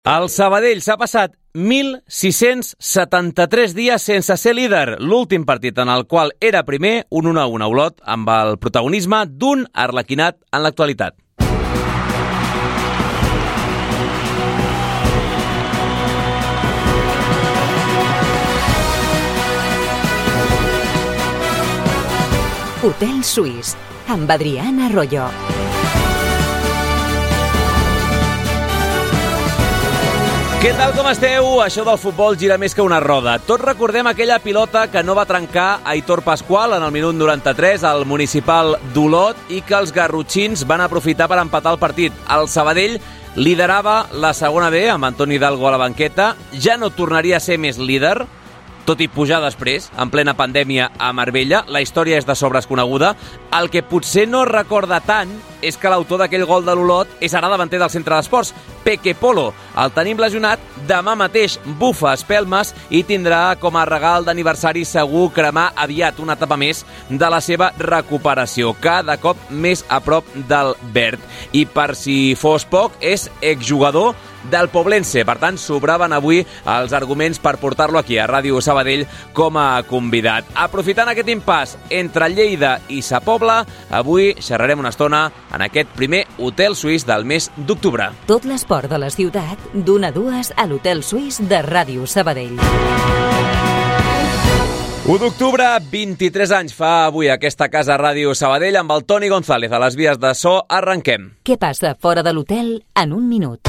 El Sabadell s'ha passat 1.673 dies sense ser líder. L'últim partit en el qual era primer, un 1-1 a Olot, amb el protagonisme d'un arlequinat en l'actualitat. Hotel Suís, amb Adrián Arroyo. Què tal, com esteu? Això del futbol gira més que una roda. Tots recordem aquella pilota que no va trencar Aitor Pascual en el minut 93 al municipal d'Olot i que els garrotxins van aprofitar per empatar el partit. El Sabadell liderava la segona B amb Antoni Hidalgo a la banqueta. Ja no tornaria a ser més líder, tot i pujar després, en plena pandèmia a Marbella. La història és de sobres coneguda. El que potser no recorda tant és que l'autor d'aquell gol de l'Olot és ara davanter del centre d'esports, Peque Polo. El tenim lesionat, demà mateix bufa espelmes i tindrà com a regal d'aniversari segur cremar aviat una etapa més de la seva recuperació, cada cop més a prop del verd. I per si fos poc, és exjugador del Poblense. Per tant, sobraven avui els arguments per portar-lo aquí a Ràdio Sabadell com a convidat. Aprofitant aquest impàs entre Lleida i Sa Pobla, avui xerrarem una estona en aquest primer Hotel Suís del mes d'octubre. Tot l'esport de la ciutat, d'1 a 2 a l'Hotel Suís de Ràdio Sabadell. 1 d'octubre, 23 anys fa avui aquesta casa Ràdio Sabadell amb el Toni González a les vies de so. Arrenquem. Què passa fora de l'hotel en un minut?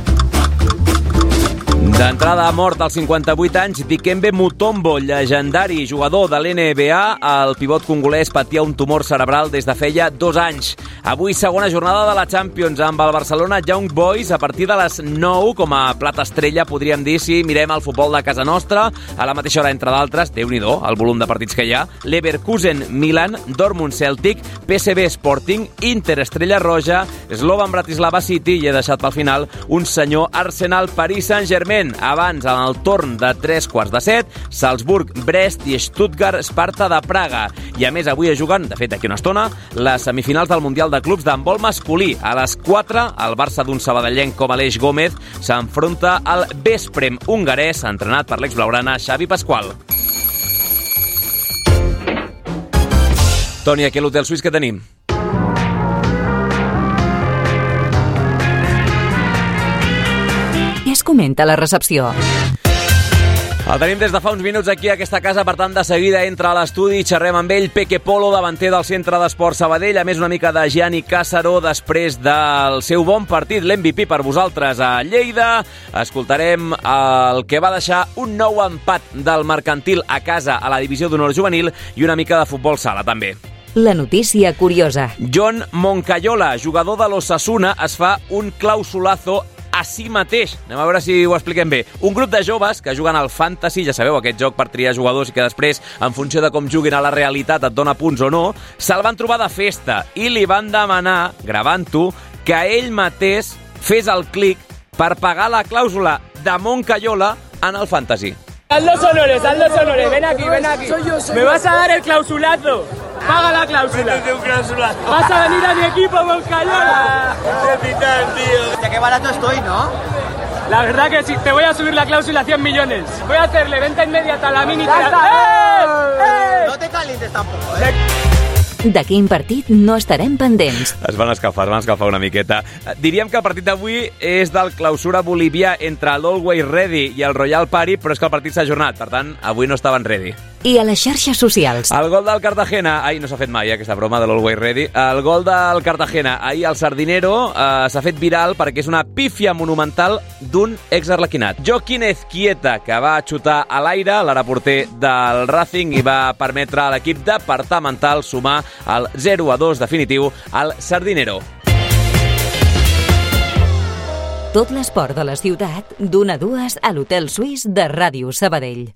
D'entrada a mort als 58 anys, Dikembe Mutombo, llegendari jugador de l'NBA. El pivot congolès patia un tumor cerebral des de feia 2 anys. Avui segona jornada de la Champions amb el Barcelona Young Boys a partir de les 9 com a plat estrella, podríem dir, si mirem el futbol de casa nostra. A la mateixa hora, entre d'altres, Déu-n'hi-do, el volum de partits que hi ha. Leverkusen Milan, Dortmund Celtic, PSV Sporting, Inter Estrella Roja, Slovan Bratislava City i he deixat pel final un senyor Arsenal Paris Saint-Germain. Abans, en el torn de 3:15, Salzburg, Brest i Stuttgart, Sparta de Praga. I a més, avui es juguen, de fet, d'aquí una estona, les semifinals del Mundial de Clubs d'handbol masculí. A les 4, el Barça d'un sabadellenc com Aleix Gómez s'enfronta al Vesprem hongarès, entrenat per l'ex-blaugrana Xavi Pascual. Toni, aquí a l'Hotel Suís què tenim? Què es comenta a la recepció? El tenim des de fa uns minuts aquí a aquesta casa, per tant, de seguida entra a l'estudi, xerrem amb ell, Peque Polo, davanter del Centre d'Esport Sabadell, a més una mica de Gianni Càssaro després del seu bon partit, l'MVP per vosaltres a Lleida. Escoltarem el que va deixar un nou empat del Mercantil a casa a la divisió d'honor juvenil i una mica de futbol sala, també. La notícia curiosa. John Moncayola, jugador de l'Osasuna, es fa un clausulazo a si mateix. Anem a veure si ho expliquem bé. Un grup de joves que juguen al Fantasy, ja sabeu, aquest joc per triar jugadors i que després, en funció de com juguin a la realitat, et dona punts o no, se'l van trobar de festa i li van demanar, gravant-ho, que ell mateix fes el clic per pagar la clàusula de Moncayola en el Fantasy. Haz los honores, ven aquí. Me vas a dar el clausulazo. Paga la cláusula. Vas a venir a mi equipo, Moncayola. Capitán, tío. Qué barato estoy, ¿no? La verdad que sí, te voy a subir la cláusula a 100 millones. Voy a hacerle venta inmediata a la mini. No te calientes tampoco, De quin partit no estarem pendents? Es van escalfar una miqueta. Diríem que el partit d'avui és del clausura bolivià entre l'Always Ready i el Royal Party, però és que el partit s'ha ajornat, per tant, avui no estaven ready. I a les xarxes socials? El gol del Cartagena, no s'ha fet mai aquesta broma de l'Always Ready. El gol del Cartagena, ahir al Sardinero, s'ha fet viral perquè és una pífia monumental d'un ex-arlequinat. Joaquín Ezquieta, que va xutar a l'aire, l'ara porter del Racing, i va permetre a l'equip departamental sumar el 0-2 definitiu al Sardinero. Tot l'esport de la ciutat, d'1 a 2 a l'Hotel Suís de Ràdio Sabadell.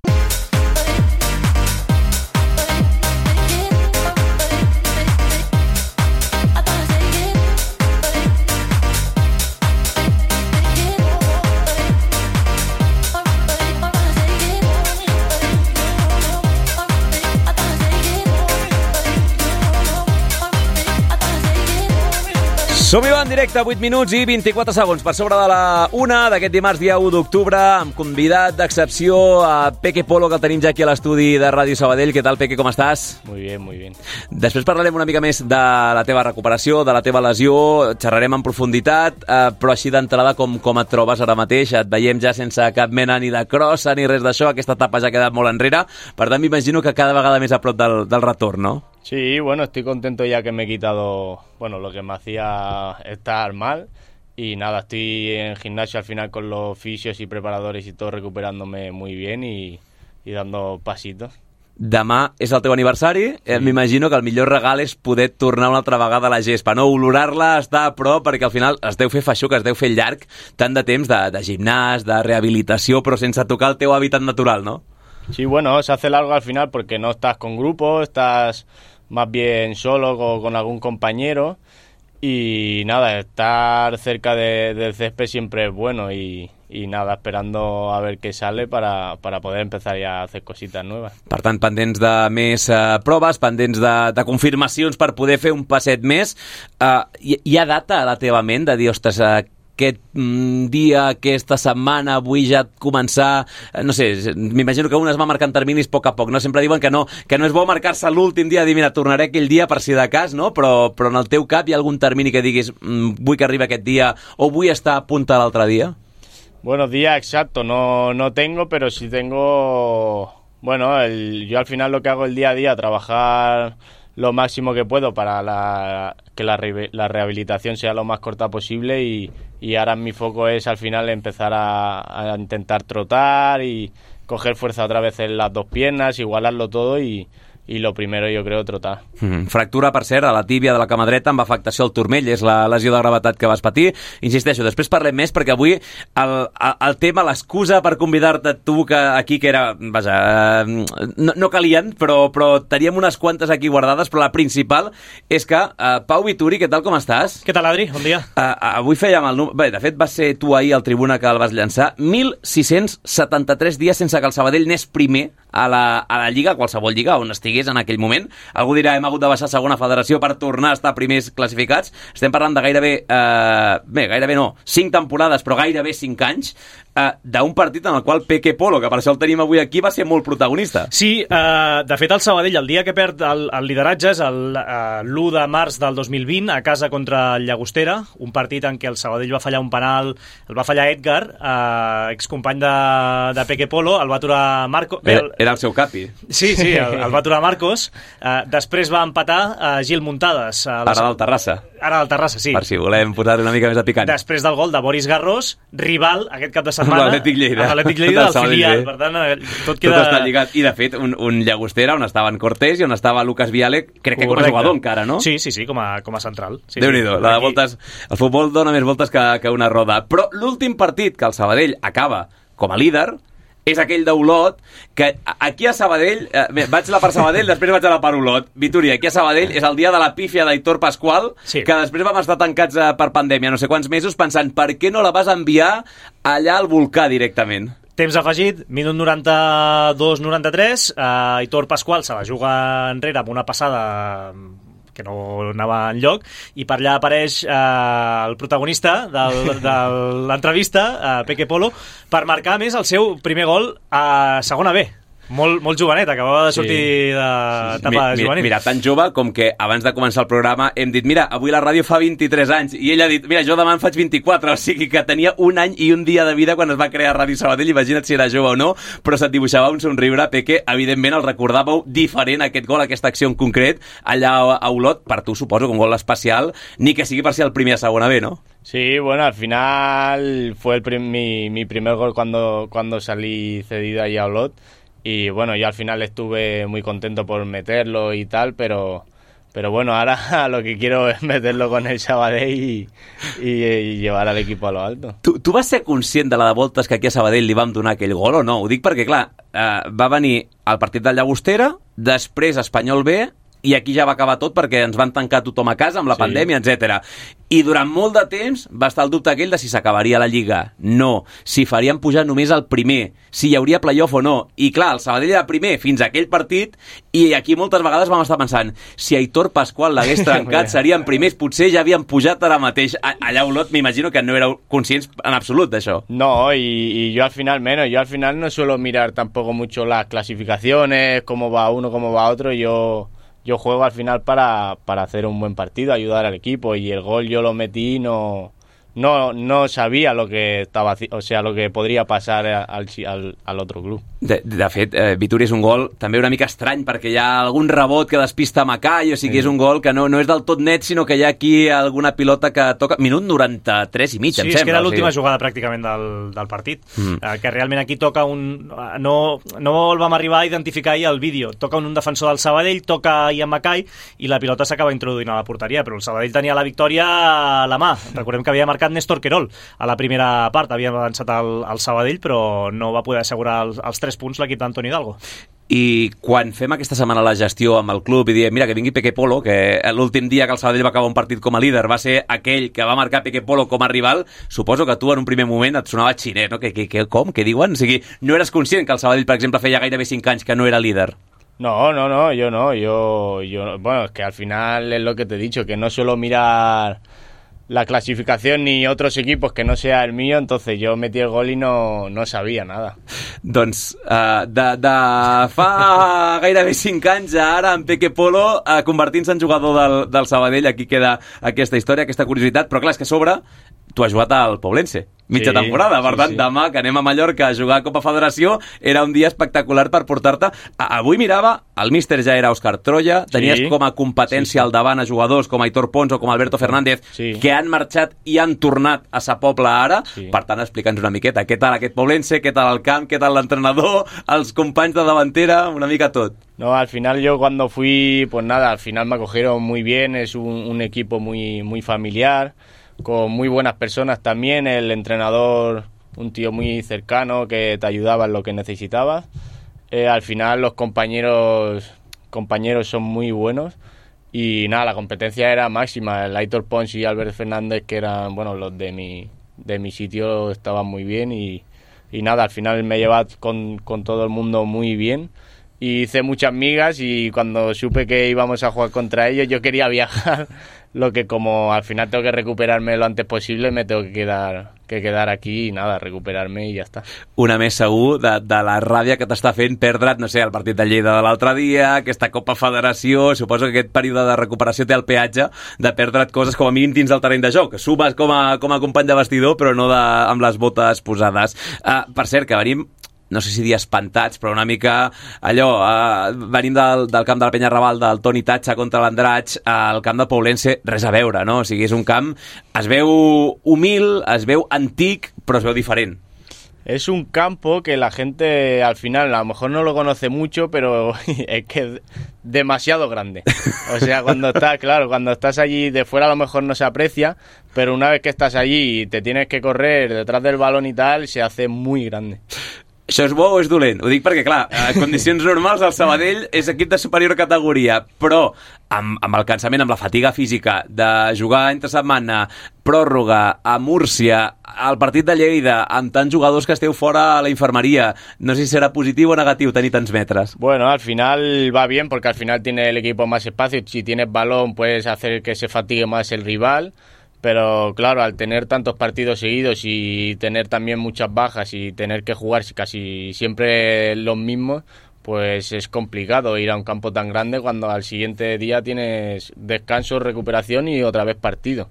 Som-hi en directe, 8 minuts i 24 segons per sobre de la 1 d'aquest dimarts, dia 1 d'octubre, amb convidat d'excepció a Peque Polo, que el tenim ja aquí a l'estudi de Ràdio Sabadell. Què tal, Peque, com estàs? Muy bien, muy bien. Després parlarem una mica més de la teva recuperació, de la teva lesió, xerrarem en profunditat, però així d'entrada, com et trobes ara mateix? Et veiem ja sense cap mena ni de crossa ni res d'això, aquesta etapa ja ha quedat molt enrere, per tant m'imagino que cada vegada més a prop del retorn, no? Sí, bueno, estoy contento ya que me he quitado, bueno, lo que me hacía estar mal y nada, estoy en gimnasio al final con los fisios y preparadores y todo recuperándome muy bien y dando pasitos. Demà és el teu aniversari, m'imagino que el millor regal és poder tornar una altra vegada a la gespa, no? Olorar-la, estar a prop, perquè al final es deu fer feixuc, es deu fer llarg tant de temps de gimnàs, de rehabilitació, però sense tocar el teu hàbitat natural, no? Sí, bueno, se hace largo al final porque no estás con grupo, estás más bien solo o con algún compañero y nada, estar cerca del césped siempre es bueno y nada, esperando a ver qué sale para poder empezar ya a hacer cositas nuevas. Per tant, pendents de més proves, pendents de confirmacions per poder fer un passet més. Hi ha data a la teva ment de dir, ostres, aquest dia, aquesta setmana, vull ja començar, no sé, m'imagino que un es va marcant terminis a poc a poc, no? Sempre diuen que no és bo marcar-se l'últim dia, dir, mira, tornaré aquell dia per si de cas, no? Però en el teu cap hi ha algun termini que diguis, vull que arribi aquest dia, o vull estar a punta l'altre dia? Bueno, día exacto no tengo, pero sí tengo, bueno, yo al final lo que hago el día a día, trabajar lo máximo que puedo para que la rehabilitación sea lo más corta posible y ahora mi foco es al final empezar a intentar trotar y coger fuerza otra vez en las dos piernas, igualarlo todo y lo primero jo crec trotar. Fractura, per cert, a la tíbia de la cama dreta amb afectació al turmell, és la lesió de gravetat que vas patir. Insisteixo, després parlem més perquè avui el tema, l'excusa per convidar-te tu aquí, que era, vaja, no calien, però teníem unes quantes aquí guardades, però la principal és que, Pau Vituri, què tal, com estàs? Què tal, Adri? Bon dia. Avui fèiem el número... Bé, de fet, va ser tu ahir al Tribuna que el vas llançar. 1.673 dies sense que el Sabadell anés primer a la Lliga, a qualsevol lliga on estigués en aquell moment. Algú dirà, hem hagut de baixar a segona federació per tornar a estar primers classificats. Estem parlant de gairebé 5 temporades, però gairebé 5 anys, d'un partit en el qual Peque Polo, que per això el tenim avui aquí, va ser molt protagonista. Sí, de fet el Sabadell, el dia que perd el lideratge és l'1 de març del 2020 a casa contra el Llagostera, un partit en què el Sabadell va fallar un penal, el va fallar Edgar, excompany de Peque Polo, el va aturar Marco... Era el seu capi. Sí, el va aturar Marcos. Després va empatar Gil Muntades. Ara del Terrassa. Ara del Terrassa, sí. Per si volem posar una mica més de picant. Després del gol de Boris Garrós, rival aquest cap de setmana... L'Atlètic Lleida. L'Atlètic Lleida del filial. Per tant, tot està lligat. I, de fet, un Llagostera on estaven Cortés i on estava Lucas Viale, crec que com a jugador encara, no? Sí, com a central. Sí, Déu-n'hi-do, la de voltes... El futbol dona més voltes que una roda. Però l'últim partit que el Sabadell acaba com a líder és aquell d'Olot, que aquí a Sabadell, vaig la per Sabadell, després vaig a la per Olot. Vituri, aquí a Sabadell és el dia de la pífia d'Aitor Pasqual, sí, que després vam estar tancats per pandèmia no sé quants mesos pensant per què no la vas enviar allà al volcà directament. Temps afegit, minut 92-93, Aitor Pasqual se la juga enrere amb una passada que no anava enlloc, i per allà apareix el protagonista de l'entrevista, Peque Polo, per marcar més el seu primer gol a segona B. Molt jovenet, acabava de sortir d'etapa juvenil. Mira, tan jove com que abans de començar el programa hem dit, mira, avui la ràdio fa 23 anys, i ell ha dit, mira, jo demà en faig 24, o sigui que tenia un any i un dia de vida quan es va crear Ràdio Sabadell, imagina't si era jove o no, però se't dibuixava un somriure, Peque, evidentment el recordàveu diferent, aquest gol, aquesta acció en concret, allà a Olot, per tu suposo que un gol especial, ni que sigui per ser el primer a segona B, no? Sí, bueno, al final fue mi primer gol cuando salí cedido ahí a Olot. Y bueno, yo al final estuve muy contento por meterlo y tal, pero bueno, ahora lo que quiero es meterlo con el Sabadell y llevar al equipo a lo alto. Tu vas ser conscient de la de voltes que aquí a Sabadell li vam donar aquell gol o no? Ho dic perquè, clar, va venir el partit del Llagostera, després Espanyol B, i aquí ja va acabar tot perquè ens van tancar tothom a casa amb la pandèmia, etc. I durant molt de temps va estar el dubte aquell de si s'acabaria la Lliga. No. Si farien pujar només el primer. Si hi hauria playoff o no. I clar, el Sabadell era primer fins a aquell partit i aquí moltes vegades vam estar pensant si Aitor Pascual l'hagués trencat serien primers, potser ja havien pujat ara mateix. Allà a Olot m'imagino que no éreu conscients en absolut d'això. No, y yo al final menos. Yo al final no suelo mirar tampoco mucho las clasificaciones, cómo va uno, cómo va otro. Yo juego al final para hacer un buen partido, ayudar al equipo, y el gol yo lo metí, no sabía lo que estaba, o sea, lo que podria passar al otro club. De fet, Vituri és un gol també una mica estrany perquè hi ha algun rebot que despista Macai, o sigui, és un gol que no és del tot net, sinó que hi ha aquí alguna pilota que toca... Minut 93 i mig, em sembla. Sí, és que era l'última jugada pràcticament del partit, que realment aquí toca un... No el vam arribar a identificar ahir al vídeo. Toca un defensor del Sabadell, toca Ian Macai i la pilota s'acaba introduint a la porteria, però el Sabadell tenia la victòria a la mà. Recordem que havia marcat Néstor Querol a la primera part, havia avançat el Sabadell, però no va poder assegurar els 3 punts l'equip d'Antoni Hidalgo. I quan fem aquesta setmana la gestió amb el club i diem, mira, que vingui Peque Polo, que l'últim dia que el Sabadell va acabar un partit com a líder va ser aquell que va marcar Peque Polo com a rival, suposo que tu en un primer moment et sonava xiner, no? Com? Què diuen? O sigui, no eres conscient que el Sabadell, per exemple, feia gairebé 5 anys que no era líder? No, yo no. Yo bueno, es que al final es lo que te he dicho, que no suelo mirar la clasificación ni otros equipos que no sea el mío, entonces yo metí el gol y no sabía nada. Doncs de fa gairebé 5 anys a ara en Peque Polo convertint-se en jugador del Sabadell, aquí queda aquesta història, aquesta curiositat, però clar, és que a sobre tu has jugat al Poblense mitja temporada, per tant, demà que anem a Mallorca a jugar a Copa Federació era un dia espectacular per portar-te. Avui mirava, el míster ja era Òscar Troya, tenies com a competència al davant a jugadors com Aitor Pons o com Alberto Fernández, que han marxat i han tornat a Sa Pobla ara. Per tant, explica'ns una miqueta, què tal aquest Poblense, què tal el camp, què tal l'entrenador, els companys de davantera, una mica tot. No, al final yo cuando fui, pues nada, al final me acogieron muy bien, es un equipo muy, muy familiar, con muy buenas personas también, el entrenador, un tío muy cercano que te ayudaba en lo que necesitabas. Al final los compañeros son muy buenos y nada, la competencia era máxima. El Aitor Pons y Albert Fernández, que eran, bueno, los de mi sitio, estaban muy bien y nada, al final me llevaba con todo el mundo muy bien. Y hice muchas migas y cuando supe que íbamos a jugar contra ellos yo quería viajar, lo que como al final tengo que recuperarme lo antes posible, me tengo que quedar aquí i nada, recuperar-me i ja està. Una més segur de la ràbia que t'està fent perdre't, no sé, el partit de Lleida de l'altre dia, aquesta Copa Federació, suposo que aquest període de recuperació té el peatge de perdre't coses com a mínim dins del terreny de joc, que sumes com a company de vestidor però no amb les botes posades. Per cert, que venim, no sé si dir espantats, però una mica allò, venim del camp de la Penyarrabal del Toni Tatxa contra l'Andratx al camp de Poblense, res a veure, no? O sigui, és un camp, es veu humil, es veu antic, però es veu diferent. Es un campo que la gente al final a lo mejor no lo conoce mucho, pero es que es demasiado grande. O sea, cuando estás allí de fuera a lo mejor no se aprecia, pero una vez que estás allí y te tienes que correr detrás del balón y tal, se hace muy grande. Això és bo o és dolent? Ho dic perquè, clar, en condicions normals el Sabadell és equip de superior categoria, però amb el cansament, amb la fatiga física de jugar entre setmana, pròrroga, a Múrcia, al partit de Lleida, amb tants jugadors que esteu fora a la infermeria, no sé si serà positiu o negatiu tenir tants metres. Bueno, al final va bien porque al final tiene el equipo más espacio, si tienes balón puedes hacer que se fatigue más el rival. Pero claro, al tener tantos partidos seguidos y tener también muchas bajas y tener que jugar casi siempre los mismos, pues es complicado ir a un campo tan grande cuando al siguiente día tienes descanso, recuperación y otra vez partido.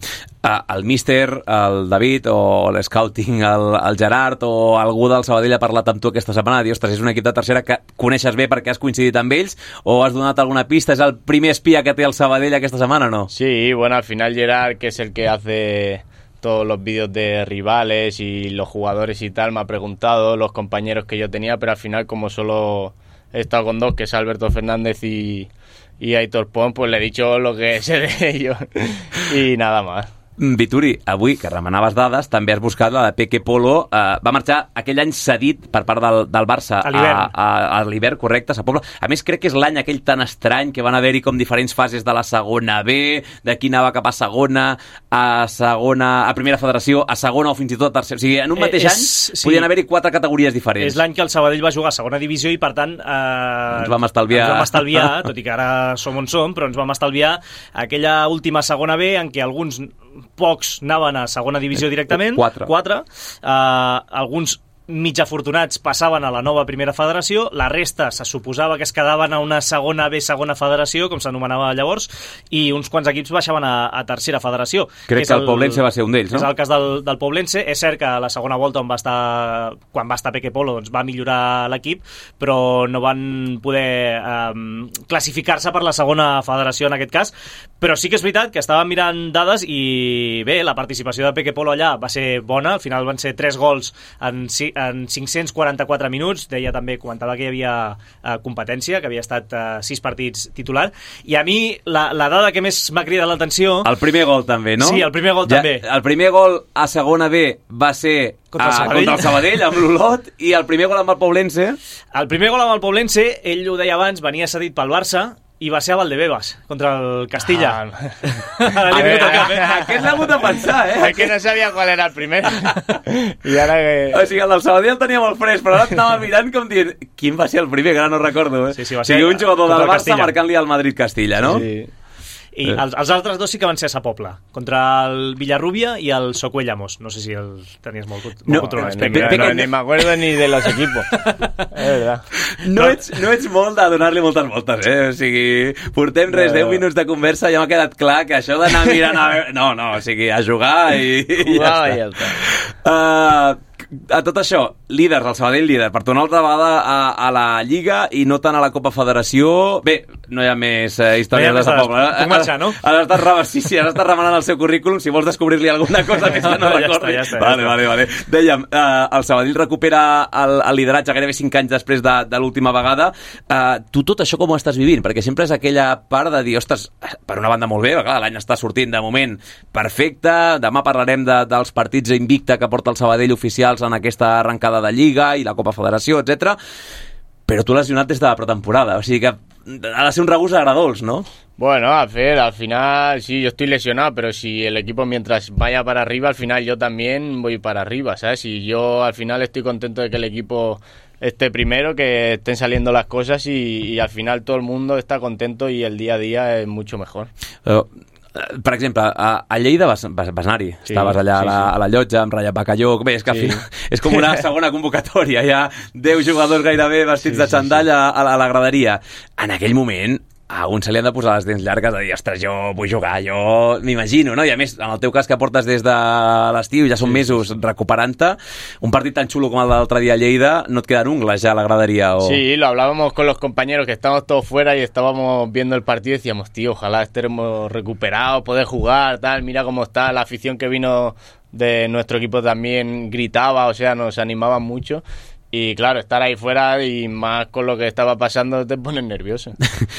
El míster, el David, o l'scouting, el Gerard, o algú del Sabadell ha parlat amb tu aquesta setmana, dius, ostres, és un equip de tercera que coneixes bé perquè has coincidit amb ells, o has donat alguna pista? És el primer espia que té el Sabadell aquesta setmana, no? Sí, bueno, al final Gerard, que es el que hace todos los vídeos de rivales y los jugadores y tal, me ha preguntado los compañeros que yo tenía, pero al final como solo he estado con dos, que es Alberto Fernández y Aitor Pons, pues le he dicho lo que sé de ellos y nada más. Vituri, avui, que remenaves dades, també has buscat la de Peque Polo. Va marxar aquell any cedit per part del Barça a l'hivern, correcte, a Sa Pobla. A més, crec que és l'any aquell tan estrany que van haver-hi com diferents fases de la segona B, d'aquí anava cap a segona, a primera federació, a segona o fins i tot a tercera. O sigui, en un mateix any podien haver-hi 4 categories diferents. És l'any que el Sabadell va jugar a segona divisió i, per tant, ens vam estalviar, tot i que ara som on som, però ens vam estalviar aquella última segona B en què alguns pocs anaven a segona divisió directament, 4. Alguns mig afortunats passaven a la nova primera federació, la resta se suposava que es quedaven a una segona B, segona federació, com s'anomenava llavors, i uns quants equips baixaven a tercera federació. Crec que el Poblense va ser un d'ells, no? És el cas del Poblense. És cert que a la segona volta quan va estar Peque Polo, doncs va millorar l'equip, però no van poder classificar-se per la segona federació en aquest cas. Però sí que és veritat que estàvem mirant dades i bé, la participació de Peque Polo allà va ser bona. Al final van ser 3 gols en 544 minuts. Comentava que hi havia competència, que havia estat 6 partits titular, i a mi la dada que més m'ha cridat l'atenció... El primer gol també, no? Sí, el primer gol també. El primer gol a segona B va ser contra el Sabadell amb l'Olot, i el primer gol amb el Poblense... El primer gol amb el Poblense, ell ho deia abans, venia cedit pel Barça, i va ser a Valdebebas, contra el Castilla. Aquest l'ha hagut de pensar, Es que no sabia cuál era el primer. I ara que... O sigui, el del Sabadell el tenia molt fresc, però ara estava mirant com dient quin va ser el primer, que ara no recordo. Sí, va ser un jugador del Barça marcant-li al Madrid-Castilla, no? Sí. I els altres dos sí que van ser a Sa Pobla, contra el Villarrubia i el Socuellamos. No sé si els tenies molt controlats. Ni me acuerdo ni de los equipos. Es verdad. No ets molt de donar-li moltes voltes, O sigui, portem 10 minuts de conversa i ja m'ha quedat clar que això d'anar mirant... No, o sigui, a jugar i ja està. A tot això, líders, el Sabadell líder, per tornar altra vegada a la Lliga i no tant a la Copa Federació. Bé, no hi ha més històries de Sa Pobla. Puc marxar, no? Has estat remenant el seu currículum, si vols descobrir-li alguna cosa més que no recordi. Ja està. Vale. Dèiem, el Sabadell recupera el lideratge gairebé 5 anys després de l'última vegada. Tu tot això com ho estàs vivint? Perquè sempre és aquella part de dir, ostres, per una banda molt bé, clar, l'any està sortint de moment perfecte, demà parlarem dels partits invicta que porta el Sabadell oficials en aquesta arrencada de Lliga i la Copa Federació, etc. Però tu l'has lesionat des de la pretemporada, o sigui que ha de ser un regust agradolç, ¿no? Bueno, al final sí, yo estoy lesionado, pero si el equipo mientras vaya para arriba, al final yo también voy para arriba, ¿sabes? Y yo al final estoy contento de que el equipo esté primero, que estén saliendo las cosas y al final todo el mundo está contento y el día a día es mucho mejor. Per exemple, a Lleida vas anar-hi, estaves allà a la llotja amb Raya Bacalló. Bé, és que al final és com una segona convocatòria, hi ha 10 jugadors gairebé vestits de xandall a la graderia. En aquell moment a un se li han de posar les dents llargues de dir, ostres, jo vull jugar, jo m'imagino, no? I a més, en el teu cas que portes des de l'estiu, ja són mesos recuperant-te, un partit tan xulo com el de l'altre dia a Lleida, no et queden ungles ja a la gradería? Sí, lo hablábamos con los compañeros que estábamos todos fuera y estábamos viendo el partido y decíamos, tío, ojalá estemos recuperados, poder jugar, tal, mira cómo está, la afición que vino de nuestro equipo también gritaba, o sea, nos animaban mucho. Y claro, estar ahí fuera y más con lo que estaba pasando te pones nervioso.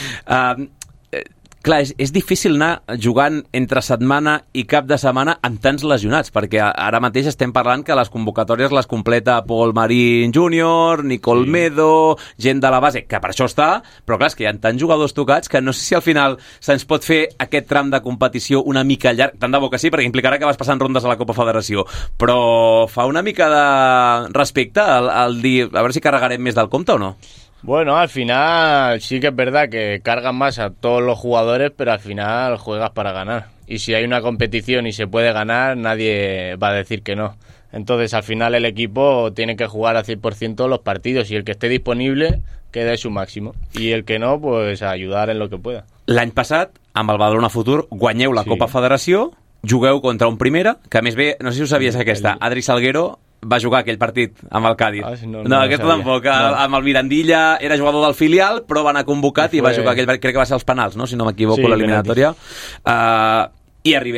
Clar, és difícil anar jugant entre setmana i cap de setmana amb tants lesionats, perquè ara mateix estem parlant que les convocatòries les completa Paul Marín Jr., Nicol Medo, gent de la base, que per això està, però clar, és que hi ha tants jugadors tocats que no sé si al final se'ns pot fer aquest tram de competició una mica llarg, tant de bo que sí, perquè implicarà que vas passant rondes a la Copa Federació, però fa una mica de respecte al dir, a veure si carregarem més del compte o no? Bueno, al final sí que es verdad que cargan más a todos los jugadores, pero al final juegas para ganar. Y si hay una competición y se puede ganar, nadie va a decir que no. Entonces, al final el equipo tiene que jugar al 100% los partidos y el que esté disponible que dé su máximo. Y el que no, pues a ayudar en lo que pueda. L'any passat, amb el Badalona Futur, guanyeu la Copa Federació, jugueu contra un primera, que a més bé, no sé si ho sabies aquesta, Adri Salguero va jugar aquell partit amb el Cádiz. No, aquest tampoc. Amb el Mirandilla era jugador del filial, però va anar convocat i va jugar aquell partit, crec que va ser els penals, no? Si no m'equivoco, l'eliminatòria. I arribeu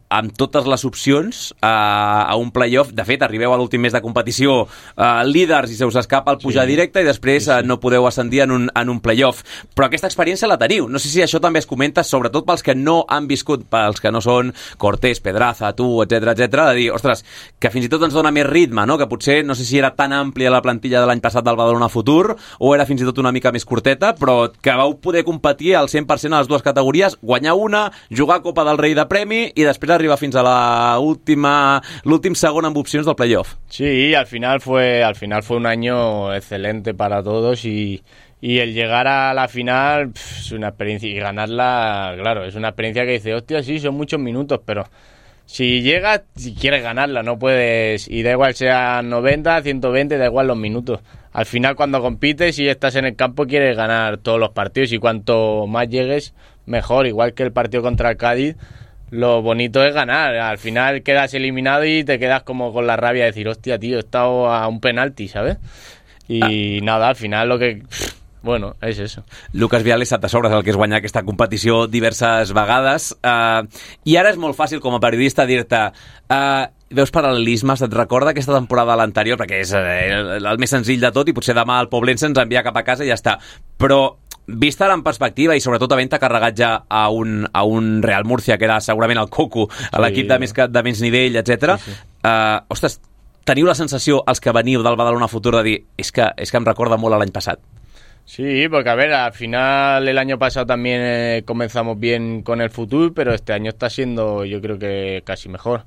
amb totes les opcions a un play-off. De fet, arribeu a l'últim mes de competició líders i se us escapa el pujar directe i després no podeu ascendir en un play-off. Però aquesta experiència la teniu. No sé si això també es comenta, sobretot pels que no han viscut, pels que no són Cortés, Pedraza, tu, etc, de dir, ostres, que fins i tot ens dona més ritme, no? Que potser, no sé si era tan àmplia la plantilla de l'any passat del Badalona Futur o era fins i tot una mica més curteta, però que vau poder competir al 100% a les dues categories, guanyar una, jugar Copa del Rei de Premi i després arribar fins a l'últim segon amb opcions del playoff. Sí, al final fue un año excelente para todos y el llegar a la final es una experiencia, y ganarla, claro, es una experiencia que dice, hostia, sí, son muchos minutos, pero si llegas, si quieres ganarla, no puedes, y da igual sea 90, 120, da igual los minutos. Al final, cuando compites y estás en el campo, quieres ganar todos los partidos, y cuanto más llegues, mejor. Igual que el partido contra el Cádiz, lo bonito es ganar. Al final quedas eliminado y te quedas como con la rabia de decir, hostia, tío, he estado a un penalti, ¿sabes? Y nada, al final lo que... Bueno, és això. Lucas Viales a sobres el que és guanyar aquesta competició diverses vegades, i ara és molt fàcil com a periodista dir-te veus paral·lelismes, et recorda aquesta temporada a l'anterior, perquè és el més senzill de tot i potser demà el Poblense ens envia cap a casa i ja està, però vista ara en perspectiva i sobretot havent-te carregat ja a un Real Murcia que era segurament el coco, a l'equip de menys nivell, etc. Ostres, teniu la sensació els que veniu del Badalona Futur de dir és que em recorda molt a l'any passat? Sí, porque a ver, al final el año pasado también comenzamos bien con el Futur, pero este año está siendo, yo creo que casi mejor.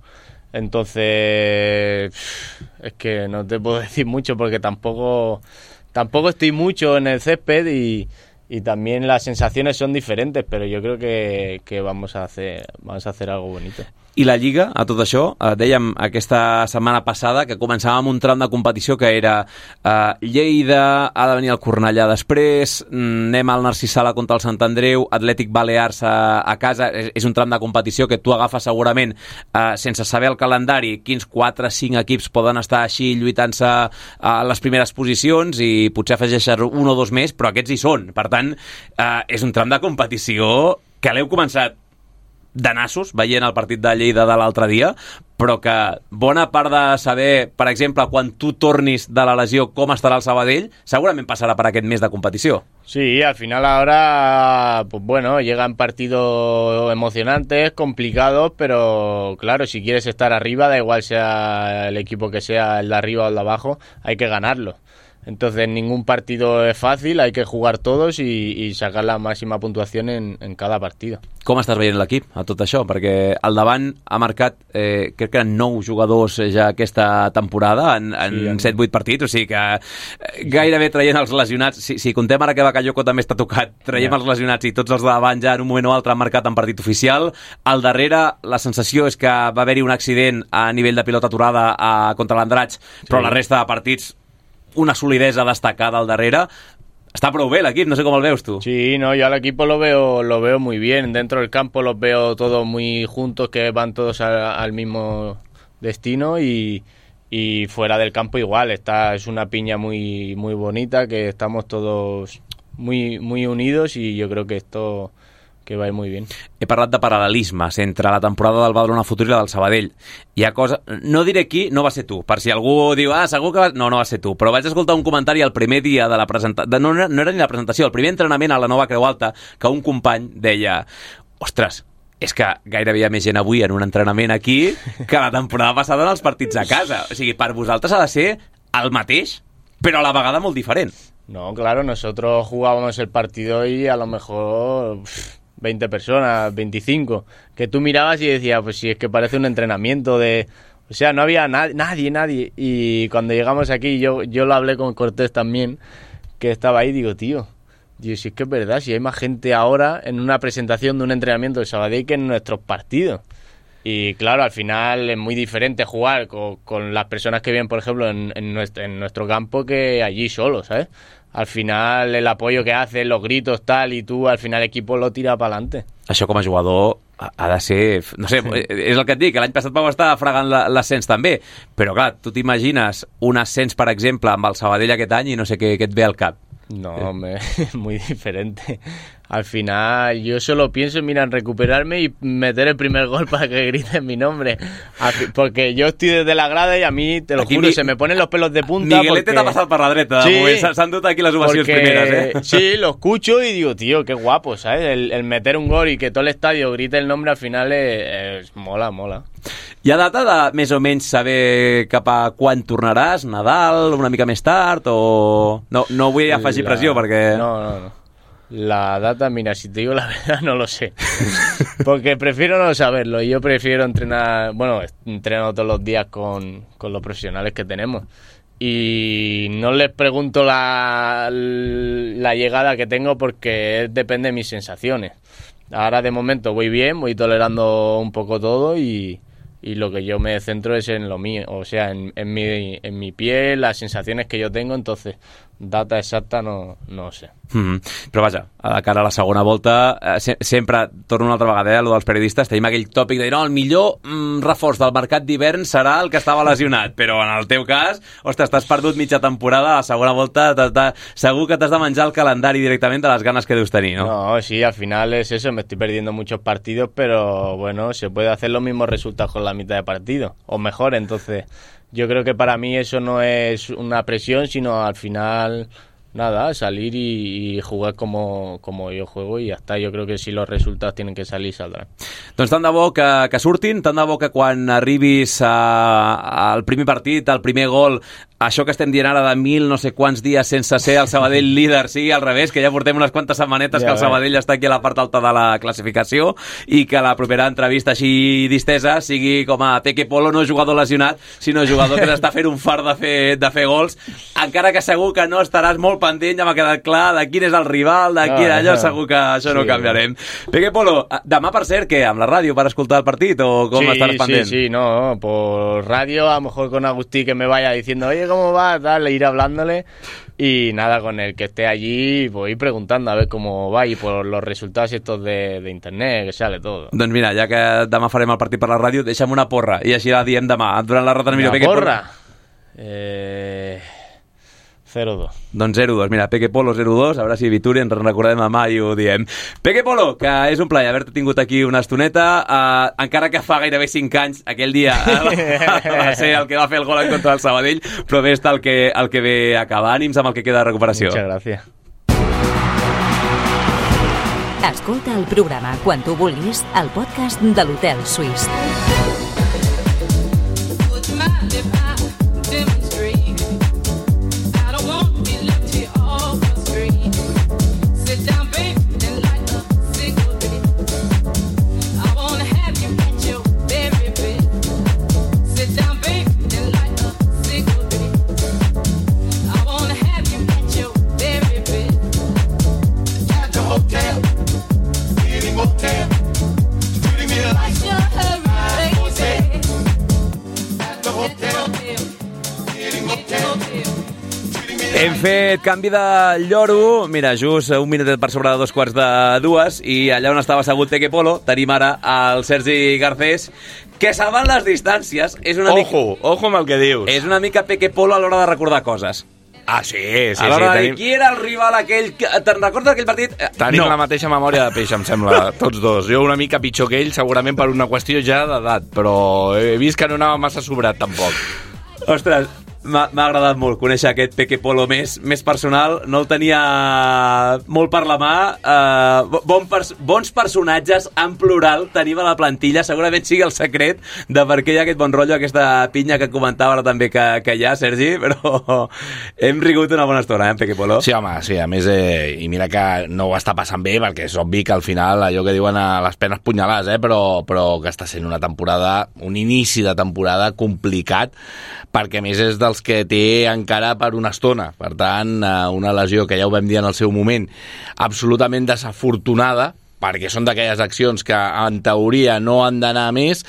Entonces, es que no te puedo decir mucho porque tampoco estoy mucho en el césped y también las sensaciones son diferentes, pero yo creo que vamos a hacer algo bonito. I la Lliga, a tot això, dèiem aquesta setmana passada que començàvem un tram de competició que era Lleida, ha de venir el Cornellà després, anem al Narcís Sala contra el Sant Andreu, Atlètic Balears a casa, és un tram de competició que tu agafes segurament sense saber el calendari, quins 4-5 equips poden estar així lluitant-se a les primeres posicions i potser afegeixes un o dos més, però aquests hi són. Per tant, és un tram de competició que l'heu començat de nassos, veient el partit de Lleida de l'altre dia, però que bona part de saber, per exemple, quan tu tornis de la lesió, com estarà el Sabadell, segurament passarà per aquest mes de competició. Sí, al final ahora, pues bueno, llegan partidos emocionantes, complicados, pero claro, si quieres estar arriba, da igual sea el equipo que sea, el de arriba o el de abajo, hay que ganarlo. Entonces ningún partido es fácil, hay que jugar todos y sacar la máxima puntuación en cada partido. Com estàs veient l'equip a tot això? Perquè al davant ha marcat crec que 9 jugadors ja aquesta temporada en 7-8 partits, o sigui que gairebé traient els lesionats, si contem ara que Bakayoko també està tocat, traiem els lesionats i tots els de davant ja en un moment o altre han marcat en partit oficial. Al darrere la sensació és que va haver-hi un accident a nivell de pilota aturada contra l'Andratx, però la resta de partits una solidesa destacada al darrere. Está prou bé l'equip, no sé cómo lo veus tú. Sí, no, yo al equipo lo veo muy bien. Dentro del campo los veo todos muy juntos, que van todos al mismo destino y fuera del campo igual. Es una piña muy muy bonita, que estamos todos muy muy unidos y yo creo que esto que va muy bien. He parlat de paral·lelismes entre la temporada del Badalona Futur i la del Sabadell. Hi ha cosa... No diré qui, no va ser tu, per si algú diu, segur que... No va ser tu, però vaig escoltar un comentari el primer dia de la presentació... No era ni la presentació, el primer entrenament a la nova Creu Alta, que un company deia, ostres, és que gairebé hi ha més gent avui en un entrenament aquí que la temporada passada en els partits a casa. O sigui, per vosaltres ha de ser el mateix, però a la vegada molt diferent. No, claro, nosotros jugábamos el partido y a lo mejor 20 personas, 25, que tú mirabas y decías, pues si es que parece un entrenamiento de... O sea, no había nadie. Y cuando llegamos aquí, yo lo hablé con Cortés también, que estaba ahí, digo, tío, si es que es verdad, si hay más gente ahora en una presentación de un entrenamiento de Sabadell que en nuestros partidos. Y claro, al final es muy diferente jugar con las personas que vienen, por ejemplo, en nuestro campo que allí solo, ¿sabes? Al final el apoyo que hace, los gritos, tal, i tu al final l'equip lo tira per adelante. Això com a jugador ha de ser... No sé, és el que et dic, que l'any passat vau estar fregant l'ascens també, però clar, tu t'imagines un ascens, per exemple, amb el Sabadell aquest any i no sé què et ve al cap. No, hombre, muy diferente. al final yo solo pienso en recuperarme y meter el primer gol para que griten mi nombre. Porque yo estoy desde la grada y a mí, te lo juro, se me ponen los pelos de punta. Miguelete t'ha passat per la dreta. Sí, s'han dut aquí les ovacions primeres, Sí, lo escucho y digo, tío, qué guapo, ¿sabes? El meter un gol y que todo el estadio grite el nombre al final mola. Hi ha data de més o menys saber cap a quan tornaràs? Nadal, una mica més tard? O... No vull afegir pressió perquè... No. La data, mira, si te digo la verdad, no lo sé. Porque prefiero no saberlo. Yo prefiero entrenar... Bueno, entreno todos los días con los profesionales que tenemos. Y no les pregunto la llegada que tengo porque depende de mis sensaciones. Ahora de momento voy bien, voy tolerando un poco todo y lo que yo me centro es en lo mío, o sea, en mi piel, las sensaciones que yo tengo, entonces data exacta no sé. Però vaja, a cara a la segona volta sempre, torno una altra vegada allò dels periodistes, tenim aquell tòpic de dir, no, el millor reforç del mercat d'hivern serà el que estava lesionat, però en el teu cas, ostres, t'has perdut mitja temporada, a la segona volta segur que t'has de menjar el calendari directament de les ganes que deus tenir, ¿no? No, sí, al final es eso, me estoy perdiendo muchos partidos, pero bueno, se puede hacer los mismos resultados con la mitad de partido, o mejor, entonces yo creo que para mí eso no es una presión, sino al final, nada, salir y jugar como yo juego y ya está. Yo creo que si los resultados tienen que salir, saldrán. Doncs tant de bo que surtin, tant de bo que quan arribis al primer partit, al primer gol, això que estem dient ara de 1000 no sé quants dies sense ser el Sabadell líder sigui al revés, que ja portem unes quantes setmanetes que el Sabadell està aquí a la part alta de la classificació i que la propera entrevista així distesa sigui com a Peque Polo, no jugador lesionat, sinó jugador que t'està fent un far de fer gols, encara que segur que no estaràs molt pendent, ja m'ha quedat clar, de quin és el rival, de quin allò, segur que això no canviarem. Peque Polo, demà per cert, què? Amb la ràdio per escoltar el partit o com estaràs pendent? Sí, no, por radio, a lo mejor con Agustí que me vaya diciendo, oye, ¿cómo va? Tal, ir hablándole y nada, con el que esté allí voy preguntando a ver cómo va y por los resultados estos de internet, que sale todo. Doncs mira, ja que demà farem el partit per la ràdio, deixa'm una porra i així la diem demà durant la retransmissió. Una porra? 0-2. Doncs 0-2, mira, Peque Polo 0-2, a veure si Vituri ens recordem demà i ho diem. Peque Polo, que és un plaer haver-te tingut aquí una estoneta, encara que fa gairebé 5 anys, aquell dia va ser el que va fer el gol en contra del Sabadell, però bé està el que ve a acabar. Ànims amb el que queda de recuperació. Muchas gracias. Escolta el programa quan tu vulguis al podcast de l'Hotel Suís. Hem fet canvi de lloro, mira, just un minutet per sobre de 2:45 i allà on estava assegut Peque Polo tenim ara el Sergi Garcés, que salvant les distàncies és una mica... Ojo amb el que dius. És una mica Peque Polo a l'hora de recordar coses. Ah, sí. A l'hora de dir qui era el rival aquell... Te'n recordes d'aquell partit? Tenim la mateixa memòria de peix, em sembla, tots dos. Jo una mica pitjor que ell, segurament per una qüestió ja d'edat, però he vist que no anava massa sobrat, tampoc. Ostres, m'ha agradat molt conèixer aquest Peque Polo més personal, no el tenia molt per la mà, bons personatges en plural tenim a la plantilla, segurament sigui el secret de per què hi ha aquest bon rotllo, aquesta pinya que comentava ara també que hi ha, Sergi, però hem rigut una bona estona, Peque Polo? Sí, home, sí, a més, i mira que no ho està passant bé, perquè és obvi que al final allò que diuen a les penes punyalars, però que està sent una temporada, un inici de temporada complicat, perquè a més és dels que té encara per una estona. Per tant, una lesió que ja ho vam dir en el seu moment, absolutament desafortunada, perquè són d'aquelles accions que en teoria no han d'anar més,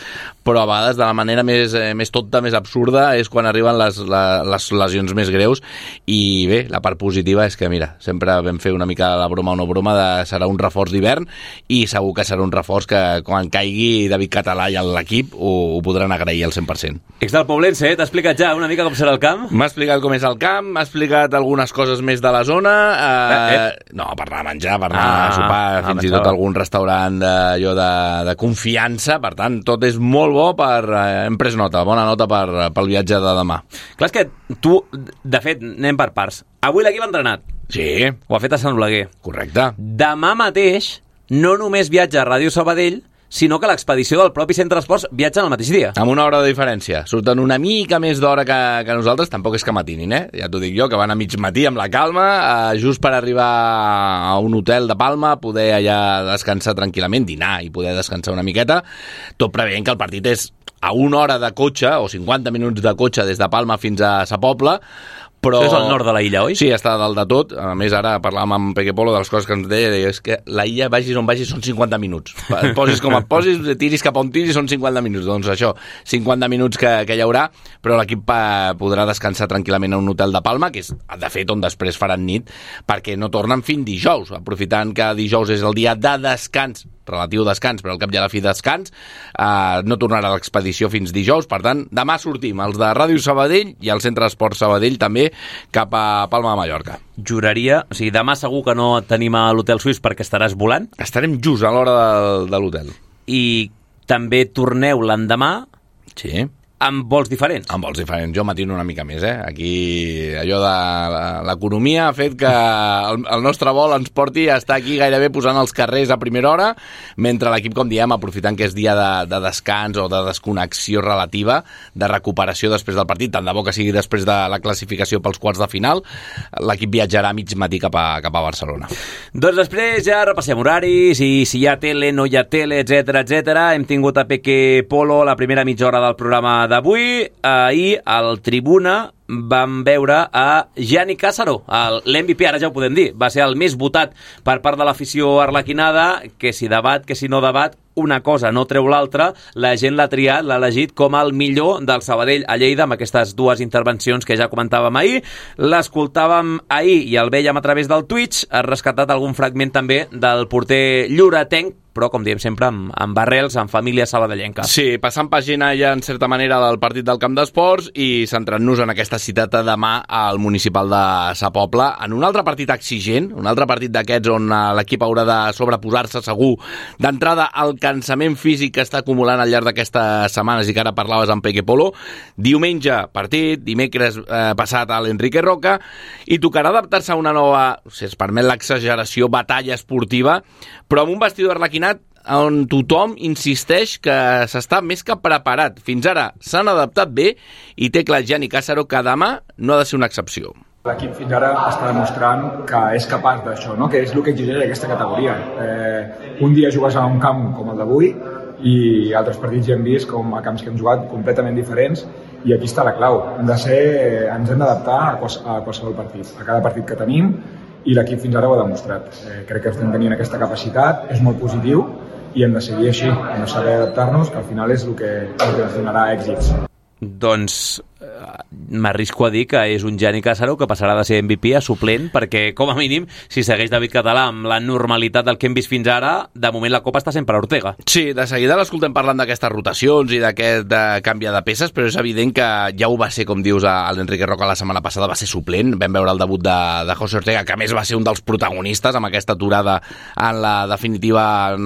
però a vegades de la manera més tonta, més absurda, és quan arriben les lesions més greus. I bé, la part positiva és que, mira, sempre vam fer una mica la broma o no broma de serà un reforç d'hivern, i segur que serà un reforç que quan caigui David Català i l'equip ho podran agrair al 100%. Ex del Poblense, t'ha explicat ja una mica com serà el camp? M'ha explicat com és el camp, m'ha explicat algunes coses més de la zona, no, per anar a menjar, per anar a sopar, fins i tot algun restaurant de confiança, per tant, tot és molt bo hem pres nota, bona nota pel viatge de demà. Clar, és que tu, de fet, anem per parts. Avui l'equip ha entrenat. Sí. Ho ha fet a Sant Oleguer. Correcte. Demà mateix, no només viatja a Ràdio Sabadell, sinó que l'expedició del propi Centre Esports viatja el mateix dia. Amb una hora de diferència. Surten una mica més d'hora que nosaltres, tampoc és que matinin, ja t'ho dic jo, que van a mig matí amb la calma, just per arribar a un hotel de Palma, poder allà descansar tranquil·lament, dinar i poder descansar una miqueta, tot preveient que el partit és a una hora de cotxe, o 50 minuts de cotxe des de Palma fins a Sa Pobla, però... Això és al nord de la illa, oi? Sí, està dalt de tot. A més, ara parlàvem amb Peque Polo de les coses que ens deia, és que la illa, vagis on vagis, són 50 minuts. Et posis com et posis, tiris cap on tiris, són 50 minuts. Doncs això, 50 minuts que hi haurà, però l'equip podrà descansar tranquil·lament a un hotel de Palma, que és, de fet, on després faran nit, perquè no tornen fins dijous, aprofitant que dijous és el dia de descans, relatiu descans, però al cap i a la fi descans, no tornarà l'expedició fins dijous. Per tant, demà sortim els de Ràdio Sabadell i el Centre Esports Sabadell també cap a Palma de Mallorca. Juraria, o sigui, demà segur que no tenim a l'Hotel Suís perquè estaràs volant. Estarem just a l'hora de l'hotel. I també torneu l'endemà. Sí. Amb vols diferents. Amb vols diferents. Jo matino una mica més, Aquí, allò de l'economia ha fet que el nostre vol ens porti a estar aquí gairebé posant els carrers a primera hora, mentre l'equip, com diem, aprofitant que és dia de descans o de desconnexió relativa, de recuperació després del partit, tant de bo que sigui després de la classificació pels quarts de final, l'equip viatjarà a mig matí cap a Barcelona. Doncs després ja repassem horaris i si hi ha tele, no hi ha tele, etc. Hem tingut a Peque Polo la primera mitja hora del programa d'avui. Ahir al Tribuna vam veure a Gianni Cássaro, l'MVP, ara ja ho podem dir, va ser el més votat per part de l'afició arlequinada, que si debat, que si no debat, una cosa no treu l'altra, la gent l'ha triat, l'ha elegit com el millor del Sabadell a Lleida, amb aquestes dues intervencions que ja comentàvem ahir. L'escoltàvem ahir i el vèiem a través del Twitch, ha rescatat algun fragment també del porter lloretenc, però, com diem sempre, amb arrels, amb família sabadellenca. Sí, passant pàgina ja, en certa manera, del partit del Camp d'Esports i centrant-nos en aquesta citata demà al municipal de Sa Pobla, en un altre partit exigent, un altre partit d'aquests on l'equip haurà de sobreposar-se segur d'entrada al cansament físic que està acumulant al llarg d'aquestes setmanes i que ara parlaves amb Peque Polo. Diumenge, partit, dimecres passat a l'Enrique Roca, i tocarà adaptar-se a una nova, si es permet l'exageració, batalla esportiva, però amb un vestidor arlequinat on tothom insisteix que s'està més que preparat. Fins ara s'han adaptat bé i té clar Gianni Cássaro que demà no ha de ser una excepció. L'equip fins ara està demostrant que és capaç d'això, no? Que és el que exigeix aquesta categoria. Un dia jugues a un camp com el d'avui i altres partits ja hem vist com a camps que hem jugat completament diferents, i aquí està la clau. Ens hem d'adaptar a qualsevol partit, a cada partit que tenim, i l'equip fins ara ho ha demostrat. Crec que estem tenint aquesta capacitat, és molt positiu i hem de seguir així, hem de saber adaptar-nos, que al final és el que ens donarà èxits. Doncs m'arrisco a dir que és un Gianni Cássaro que passarà de ser MVP a suplent, perquè com a mínim, si segueix David Català amb la normalitat del que hem vist fins ara, de moment la copa està sempre a Ortega. Sí, de seguida l'escoltem parlant d'aquestes rotacions i d'aquest canvi de peces, però és evident que ja ho va ser, com dius, a l'Enrique Roca la setmana passada, va ser suplent. Vam veure el debut de José Ortega, que a més va ser un dels protagonistes amb aquesta aturada en el definitiu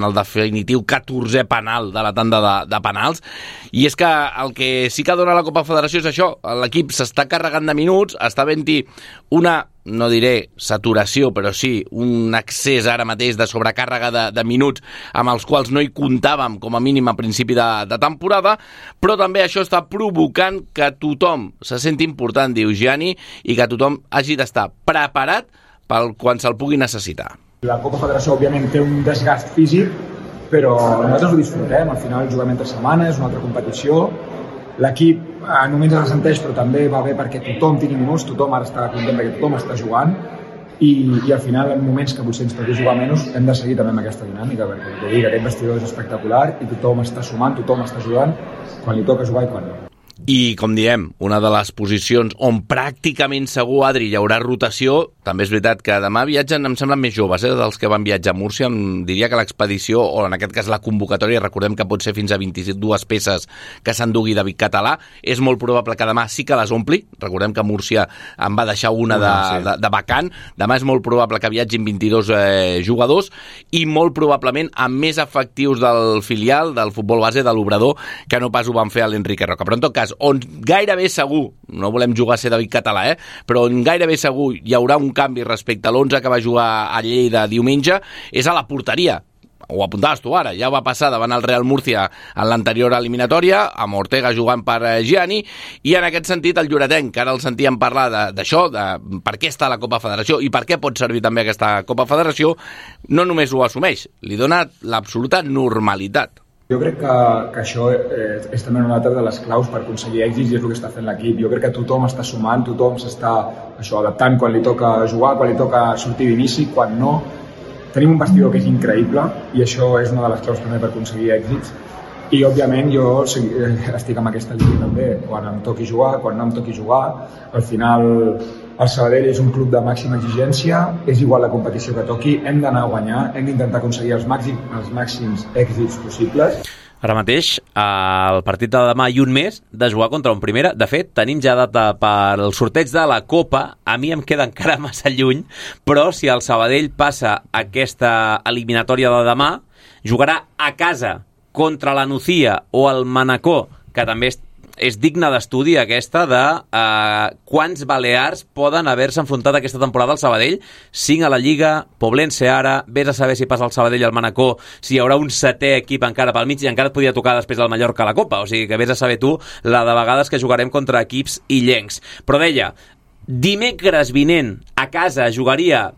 14è penal de la tanda de penals. I és que el que sí que dona la Copa Federació és això, l'equip s'està carregant de minuts, està havent-hi una, no diré saturació, però sí un excés ara mateix de sobrecàrrega de minuts amb els quals no hi comptàvem com a mínim a principi de temporada, però també això està provocant que tothom se senti important, diu Gianni, i que tothom hagi d'estar preparat pel quan se'l pugui necessitar. La Copa Federació, òbviament, té un desgast físic, però nosaltres ho disfrutem, al final juguem entre setmanes, és una altra competició, l'equip en moments es ressenteix, però també va bé perquè tothom tingui minuts, tothom ara està content perquè tothom està jugant, i al final, en moments que potser ens toqui jugar menys, hem de seguir també amb aquesta dinàmica, perquè jo dic, aquest vestidor és espectacular i tothom està sumant, tothom està ajudant quan li toca jugar i quan no. I, com diem, una de les posicions on pràcticament segur, Adri, hi haurà rotació. També és veritat que demà viatgen, em semblen més joves, dels que van viatjar a Múrcia. Em diria que l'expedició, o en aquest cas la convocatòria, recordem que pot ser fins a 22 peces que s'endugui David Català. És molt probable que demà sí que les ompli. Recordem que Múrcia en va deixar una de vacant. Demà és molt probable que viatgin 22 jugadors i molt probablement amb més efectius del filial, del futbol base, de l'Obrador, que no pas ho van fer a l'Enrique Roca. Però en tot cas, on gairebé segur, no volem jugar a ser David Català, però on gairebé segur hi haurà un canvi respecte a l'11 que va jugar a Lleida diumenge, és a la porteria. Ho apuntaves tu ara, ja va passar davant el Real Murcia en l'anterior eliminatòria, amb Ortega jugant per Gianni, i en aquest sentit el lloretenc, que ara el sentíem parlar d'això, de per què està a la Copa Federació i per què pot servir també aquesta Copa Federació, no només ho assumeix, li dona l'absoluta normalitat. Jo crec que això és també una altra de les claus per aconseguir èxits i és el que està fent l'equip. Jo crec que tothom està sumant, tothom s'està adaptant quan li toca jugar, quan li toca sortir d'inici, quan no. Tenim un vestidor que és increïble i això és una de les claus també per aconseguir èxits. I, òbviament, jo estic amb aquesta línia també. Quan em toqui jugar, quan no em toqui jugar, al final el Sabadell és un club de màxima exigència, és igual la competició que toqui, hem d'anar a guanyar, hem d'intentar aconseguir els màxims èxits possibles. Ara mateix, el partit de demà i un mes de jugar contra un primera. De fet, tenim ja data per el sorteig de la Copa. A mi em queda encara massa lluny, però si el Sabadell passa aquesta eliminatòria de demà, jugarà a casa contra la Nucía o el Manacor, que també és digna d'estudi aquesta de quants balears poden haver-se enfrontat aquesta temporada al Sabadell. 5 a la Lliga, Poblense ara, vés a saber si passa el Sabadell al Manacor, si hi haurà un 7è equip encara pel mig i encara et podria tocar després el Mallorca a la Copa, o sigui que vés a saber tu la de vegades que jugarem contra equips illencs. Però deia, dimecres vinent a casa jugaria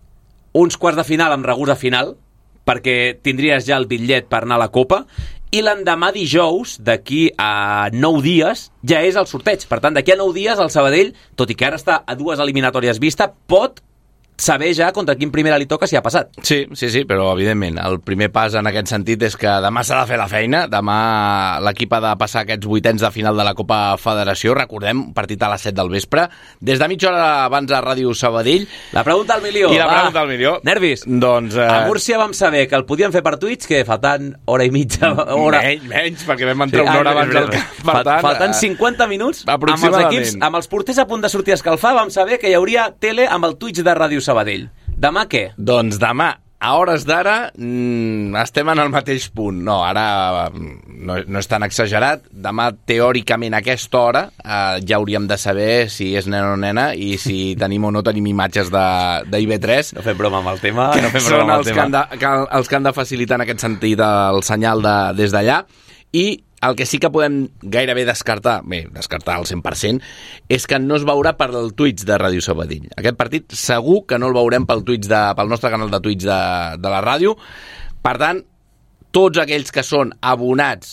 uns quarts de final amb regús a final, perquè tindries ja el bitllet per anar a la Copa, i l'endemà dijous, d'aquí a 9 dies, ja és el sorteig. Per tant, d'aquí a 9 dies el Sabadell, tot i que ara està a 2 eliminatòries vista, pot saber ja contra quin primera li toca si ha passat. Sí, però evidentment el primer pas en aquest sentit és que demà s'ha de fer la feina, demà l'equip ha de passar aquests vuitens de final de la Copa Federació, recordem, partit a les 7 del vespre, des de mitja hora abans a Ràdio Sabadell. La pregunta al milió. I la pregunta al milió. Nervis. Doncs, a Múrcia vam saber que el podien fer per Twitch, que faltant hora i mitja... Menys, perquè vam entrar una hora abans del camp. Faltant 50 minuts, amb els equips, amb els porters a punt de sortir a escalfar, vam saber que hi hauria tele amb el Twitch de Ràdio Sabadell. Demà què? Doncs demà, a hores d'ara, estem en el mateix punt. No, ara no és tan exagerat. Demà, teòricament, a aquesta hora, ja hauríem de saber si és nena o nena i si tenim o no tenim imatges d'IV3. No fem broma amb el tema. Són els que han de facilitar en aquest sentit el senyal des d'allà. I el que sí que podem gairebé descartar al 100%, és que no es veurà per el Twitch de Ràdio Sabadell. Aquest partit segur que no el veurem pel nostre canal de Twitch de la ràdio. Per tant, tots aquells que són abonats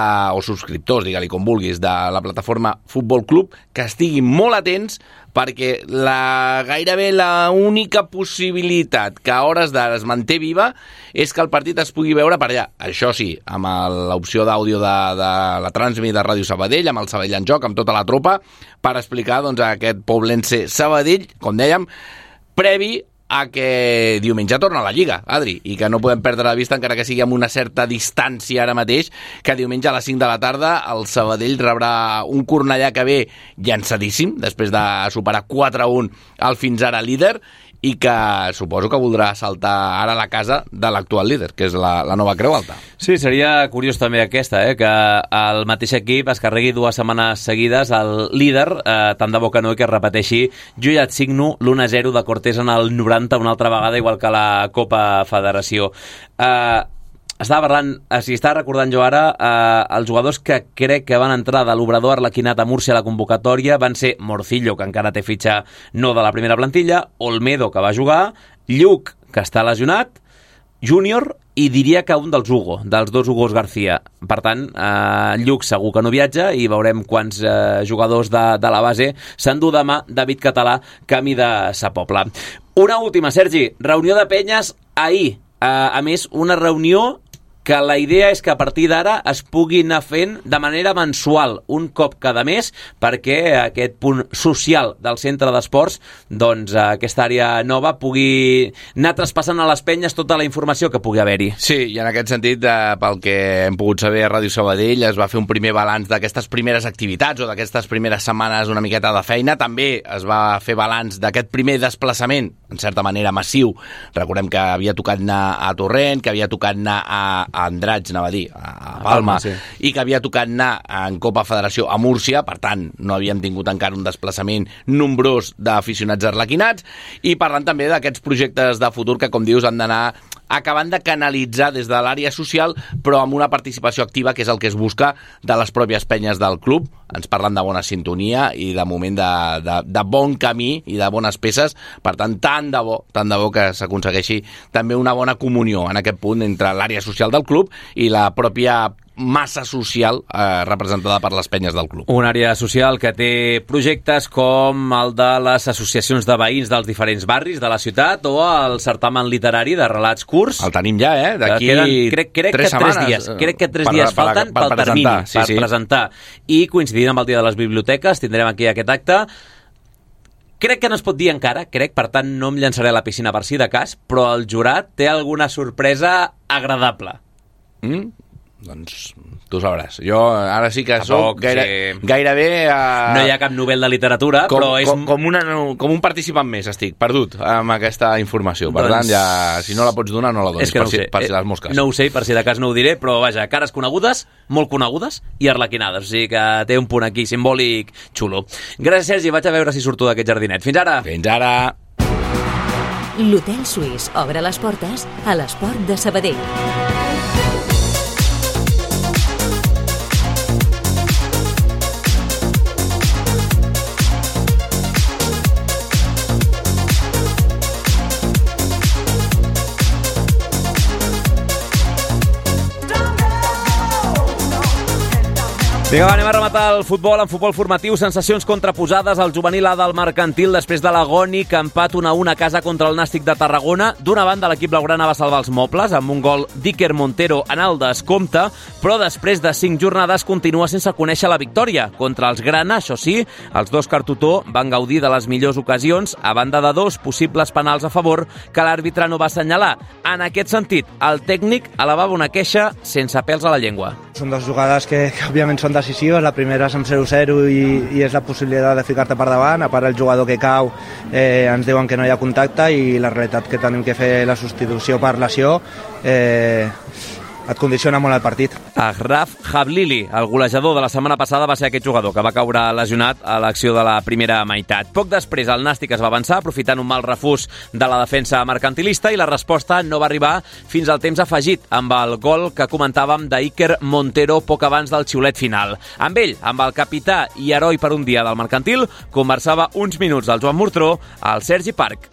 o subscriptors, digue-li com vulguis, de la plataforma Futbol Club, que estiguin molt atents, perquè gairebé l'única possibilitat que a hores d'ara es manté viva és que el partit es pugui veure per allà. Això sí, amb l'opció d'àudio de la Transmi de Ràdio Sabadell, amb el Sabadell en joc, amb tota la tropa, per explicar aquest Poblense Sabadell, com dèiem, previ a que diumenge torna a la Lliga, Adri, i que no podem perdre la vista, encara que sigui amb una certa distància ara mateix, que diumenge a les 5 de la tarda el Sabadell rebrà un Cornellà que ve llançadíssim, després de superar 4-1 al fins ara líder, i que suposo que voldrà saltar ara a la casa de l'actual líder, que és la Nova Creu Alta. Sí, seria curiós també aquesta, que el mateix equip es carregui 2 setmanes seguides al líder, tant de bo que no, i que es repeteixi. Jo ja et signo l'1-0 de Cortés en el 90 una altra vegada, igual que la Copa Federació. Estava recordant jo ara, els jugadors que crec que van entrar de l'Obrador Arlequinat a Múrcia a la convocatòria van ser Morcillo, que encara té fitxa no de la primera plantilla, Olmedo, que va jugar, Lluc, que està lesionat, Júnior, i diria que un dels Hugo, dels 2 Hugos García. Per tant, Lluc segur que no viatja i veurem quants jugadors de la base s'endú demà David Català, camí de Sa Pobla. Una última, Sergi. Reunió de penyes ahir. A més, una reunió que la idea és que a partir d'ara es pugui anar fent de manera mensual, un cop cada mes, perquè aquest punt social del centre d'esports, doncs aquesta àrea nova pugui anar traspassant a les penyes tota la informació que pugui haver-hi. Sí, i en aquest sentit, pel que hem pogut saber a Ràdio Sabadell, es va fer un primer balanç d'aquestes primeres activitats o d'aquestes primeres setmanes una miqueta de feina. També es va fer balanç d'aquest primer desplaçament, en certa manera massiu. Recordem que havia tocat anar a Torrent, que havia tocat anar a Andratx, anava a dir, a Palma, sí. I que havia tocat anar en Copa Federació a Múrcia, per tant, no havien tingut encara un desplaçament nombrós d'aficionats arlequinats, i parlant també d'aquests projectes de futur que, com dius, han d'anar acabant de canalitzar des de l'àrea social, però amb una participació activa, que és el que es busca de les pròpies penyes del club. Ens parlen de bona sintonia i de moment de bon camí i de bones peces. Per tant, tant de bo que s'aconsegueixi també una bona comunió en aquest punt entre l'àrea social del club i la pròpia massa social representada per les penyes del club. Una àrea social que té projectes com el de les associacions de veïns dels diferents barris de la ciutat o el certamen literari de relats curts. El tenim ja, D'aquí crec que 3 dies. Crec que 3 dies falten pel termini per presentar. I coincidint amb el Dia de les Biblioteques, tindrem aquí aquest acte. Crec que no es pot dir encara, per tant no em llançaré a la piscina per si de cas, però el jurat té alguna sorpresa agradable. Doncs tu sabràs. Jo ara sí que soc gairebé... No hi ha cap novel de literatura, però és... Com un participant més estic, perdut amb aquesta informació. Per tant, ja, si no la pots donar, no la donis, per si les mosques. No ho sé, per si de cas no ho diré, però vaja, cares conegudes, molt conegudes i arlequinades. O sigui que té un punt aquí simbòlic xulo. Gràcies, Sergi. Vaig a veure si surto d'aquest jardinet. Fins ara! Fins ara! L'Hotel Suís obre les portes a l'Esport de Sabadell. Vinga, va, anem a rematar el futbol en futbol formatiu. Sensacions contraposades al juvenil A del Mercantil després de l'agònic empat 1-1 a casa contra el Nàstic de Tarragona. D'una banda, l'equip blaugrana va salvar els mobles amb un gol d'Iker Montero en el descompte, però després de 5 jornades continua sense conèixer la victòria. Contra els grana, això sí, els dos Cartutó van gaudir de les millors ocasions, a banda de 2 possibles penals a favor que l'àrbitre no va assenyalar. En aquest sentit, el tècnic elevava una queixa sense pèls a la llengua. Són 2 jugades que òbviament són decisives. La primera és amb 0-0 i és la possibilitat de ficar-te per davant. A part, el jugador que cau ens diuen que no hi ha contacte i la realitat que tenim que fer la substitució per lesió et condiciona molt el partit. Achraf Hablili, el golejador de la setmana passada, va ser aquest jugador que va caure lesionat a l'acció de la primera meitat. Poc després el Nàstic es va avançar aprofitant un mal refús de la defensa mercantilista i la resposta no va arribar fins al temps afegit amb el gol que comentàvem d'Iker Montero poc abans del xiulet final. Amb ell, amb el capità i heroi per un dia del Mercantil, conversava uns minuts el Joan Murtró al Sergi Parc.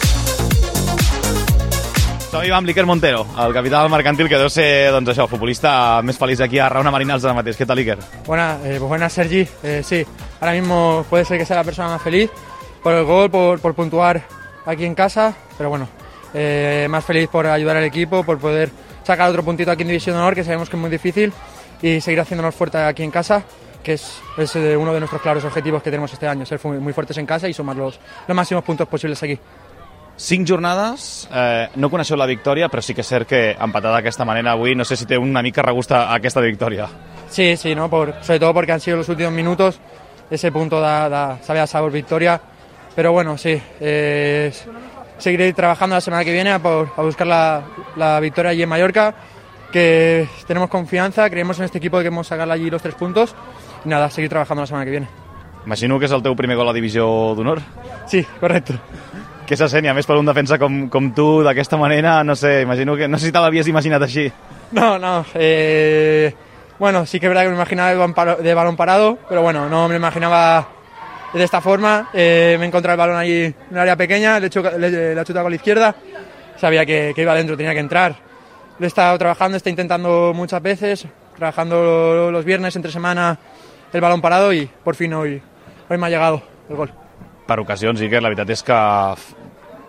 Som amb l'Iker Montero, el capità del Mercantil, que deu ser, doncs això, futbolista més feliz aquí a Rauna Marinals de mateix. ¿Qué tal, Iker? Buenas, Sergi. Sí, ahora mismo puede ser que sea la persona más feliz por el gol, por puntuar aquí en casa, pero bueno, más feliz por ayudar al equipo, por poder sacar otro puntito aquí en División de Honor, que sabemos que es muy difícil, y seguir haciéndonos fuertes aquí en casa, que es uno de nuestros claros objetivos que tenemos este año, ser muy fuertes en casa y sumar los máximos puntos posibles aquí. 5 jornades, no coneixeu la victòria, però sí que és cert que empatada d'aquesta manera avui, no sé si té una mica regust a aquesta victòria. Sí, ¿no? Sobre todo porque han sido los últimos minutos, ese punto sabe a sabor victoria, pero bueno, sí, seguiré trabajando la semana que viene a buscar la victoria allí en Mallorca, que tenemos confianza, creemos en este equipo de que vamos a sacar allí los 3 puntos, y nada, seguir trabajando la semana que viene. Imagino que és el teu primer gol a Divisió d'Honor. Sí, correcto. Què se sent, a més per un defensa com tu, d'aquesta manera, no sé, imagino que no sé si te l'havies imaginat així. No, bueno, sí que es verdad que me imaginaba de balón parado, pero bueno, no me imaginaba de esta forma. Me he encontrado el balón ahí en un área pequeña, la chuta con la izquierda, sabía que iba adentro, tenía que entrar. Lo he estado trabajando, he estado intentando muchas veces, trabajando los viernes, entre semana, el balón parado y por fin hoy me ha llegado el gol. Per ocasions, Iker, la veritat és que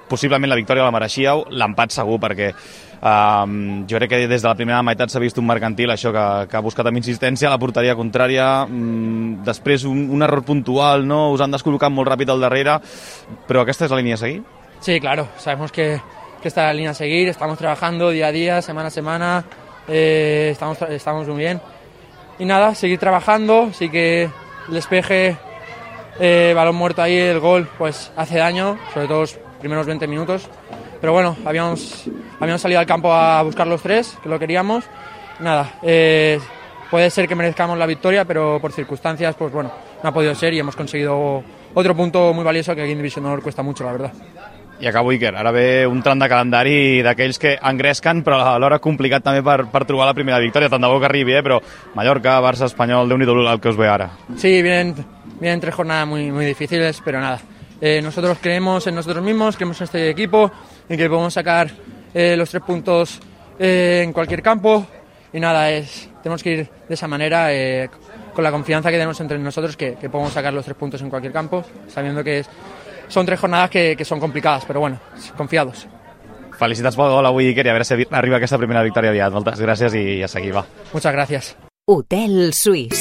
possiblement la victòria la mereixíeu, l'empat segur, perquè jo crec que des de la primera meitat s'ha vist un Mercantil això que ha buscat amb insistència la porteria contrària, després un error puntual, no? Us han descol·locat molt ràpid al darrere, però aquesta és la línia a seguir? Sí, claro, sabemos que esta es la línea a seguir, estamos trabajando día a día, semana a semana, estamos muy bien. Y nada, seguir trabajando, sí que el despeje, balón muerto ahí, el gol, pues hace daño, sobre todo los primeros 20 minutos. Pero bueno, habíamos salido al campo a buscar los 3, que lo queríamos. Nada, puede ser que merezcamos la victoria, pero por circunstancias, pues bueno, no ha podido ser y hemos conseguido otro punto muy valioso que aquí en Divisió d'Honor cuesta mucho, la verdad. I acabo, Iker, ara ve un tram de calendari d'aquells que engresquen, però alhora complicat també per trobar la primera victòria. Tant de bo que arribi, però Mallorca, Barça, Espanyol, Déu-n'hi-do el que us ve ara. Sí, vienen 3 jornadas muy difíciles, pero nada. Nosotros creemos en nosotros mismos, creemos en este equipo, en que podemos sacar los 3 puntos en cualquier campo. Y nada, tenemos que ir de esa manera, con la confianza que tenemos entre nosotros, que podemos sacar los 3 puntos en cualquier campo, sabiendo que son 3 jornadas que son complicadas, pero bueno, confiados. Felicitats pel gol avui, Iker, i a veure si arriba aquesta primera victòria aviat. Moltes gràcies i a seguir, va. Muchas gracias. Hotel Suís.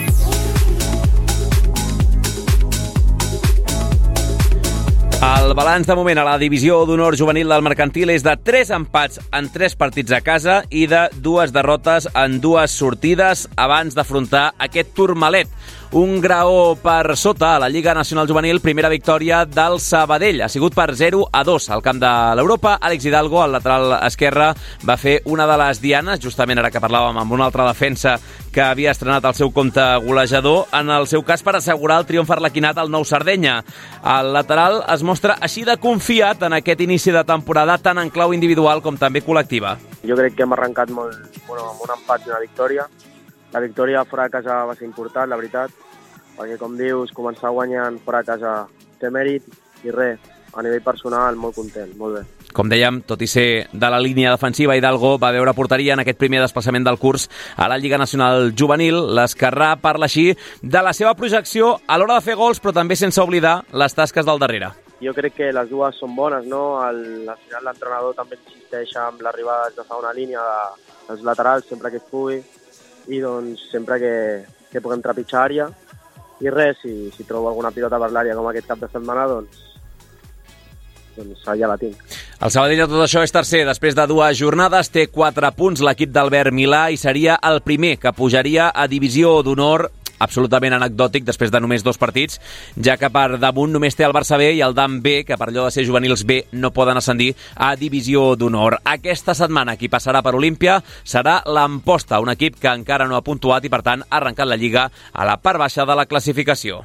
El balanç de moment a la Divisió d'Honor juvenil del Mercantil és de 3 empats en 3 partits a casa i de 2 derrotes en 2 sortides abans d'afrontar aquest Tourmalet. Un graó per sota a la Lliga Nacional Juvenil, primera victòria del Sabadell. Ha sigut per 0-2 al camp de l'Europa. Àlex Hidalgo, el lateral esquerre, va fer una de les dianes, justament ara que parlàvem amb una altra defensa que havia estrenat el seu compte golejador, en el seu cas per assegurar el triomf arlequinat al Nou Sardenya. El lateral es mostra així de confiat en aquest inici de temporada tant en clau individual com també col·lectiva. Jo crec que hem arrencat amb un empat i una victòria. La victòria fora de casa va ser important, la veritat, perquè, com dius, començar guanyant fora de casa té mèrit i res, a nivell personal, molt content, molt bé. Com dèiem, tot i ser de la línia defensiva, Hidalgo va veure porteria en aquest primer desplaçament del curs a la Lliga Nacional Juvenil. L'esquerrà parla així de la seva projecció a l'hora de fer gols, però també sense oblidar les tasques del darrere. Jo crec que les dues són bones, no? Al final l'entrenador també insisteix amb l'arribada de segona línia dels laterals, sempre que es pugui, i doncs sempre que puguem trepitjar àrea. I res, si trobo alguna pilota per l'àrea com aquest cap de setmana, doncs ja la tinc. El Sabadell de tot això és tercer. Després de 2 jornades té 4 punts l'equip d'Albert Milà i seria el primer que pujaria a Divisió d'Honor, absolutament anecdòtic després de només 2 partits, ja que per damunt només té el Barça B i el DAM B, que per allò de ser juvenils B no poden ascendir a Divisió d'Honor. Aquesta setmana qui passarà per Olímpia serà l'Amposta, un equip que encara no ha puntuat i per tant ha arrencat la Lliga a la part baixa de la classificació.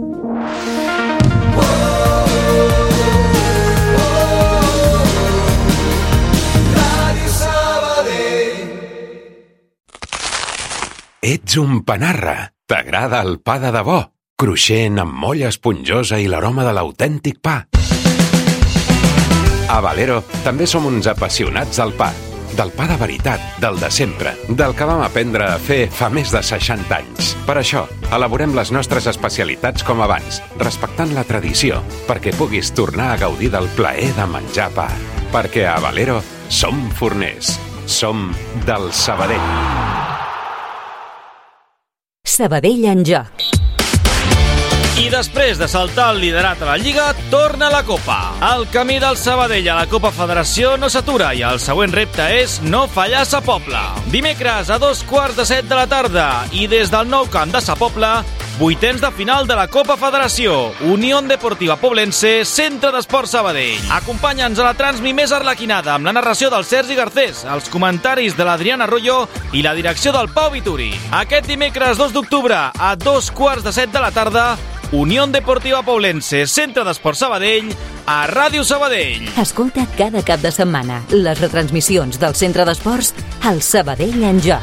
Ets un panarra. T'agrada el pa de debò, cruixent amb molla esponjosa i l'aroma de l'autèntic pa. A Valero també som uns apassionats del pa de veritat, del de sempre, del que vam aprendre a fer fa més de 60 anys. Per això, elaborem les nostres especialitats com abans, respectant la tradició, perquè puguis tornar a gaudir del plaer de menjar pa. Perquè a Valero som forners, som del Sabadell. Sabadell en joc. I després de saltar el liderat a la Lliga, torna la Copa. El camí del Sabadell a la Copa Federació no s'atura i el següent repte és no fallar a Sa Pobla. Dimecres a 2:15 de la tarda i des del nou camp de Sa Pobla, vuitens de final de la Copa Federació. Unión Deportiva Poblense, Centre d'Esport Sabadell. Acompanya'ns a la transmi més arlequinada amb la narració del Sergi Garcés, els comentaris de l'Adriana Arroyo i la direcció del Pau Vituri. Aquest dimecres 2 d'octubre a 2:15 de la tarda, Unión Deportiva Poblense, Centre d'Esport Sabadell, a Ràdio Sabadell. Escolta cada cap de setmana les retransmissions del Centre d'Esports al Sabadell en joc.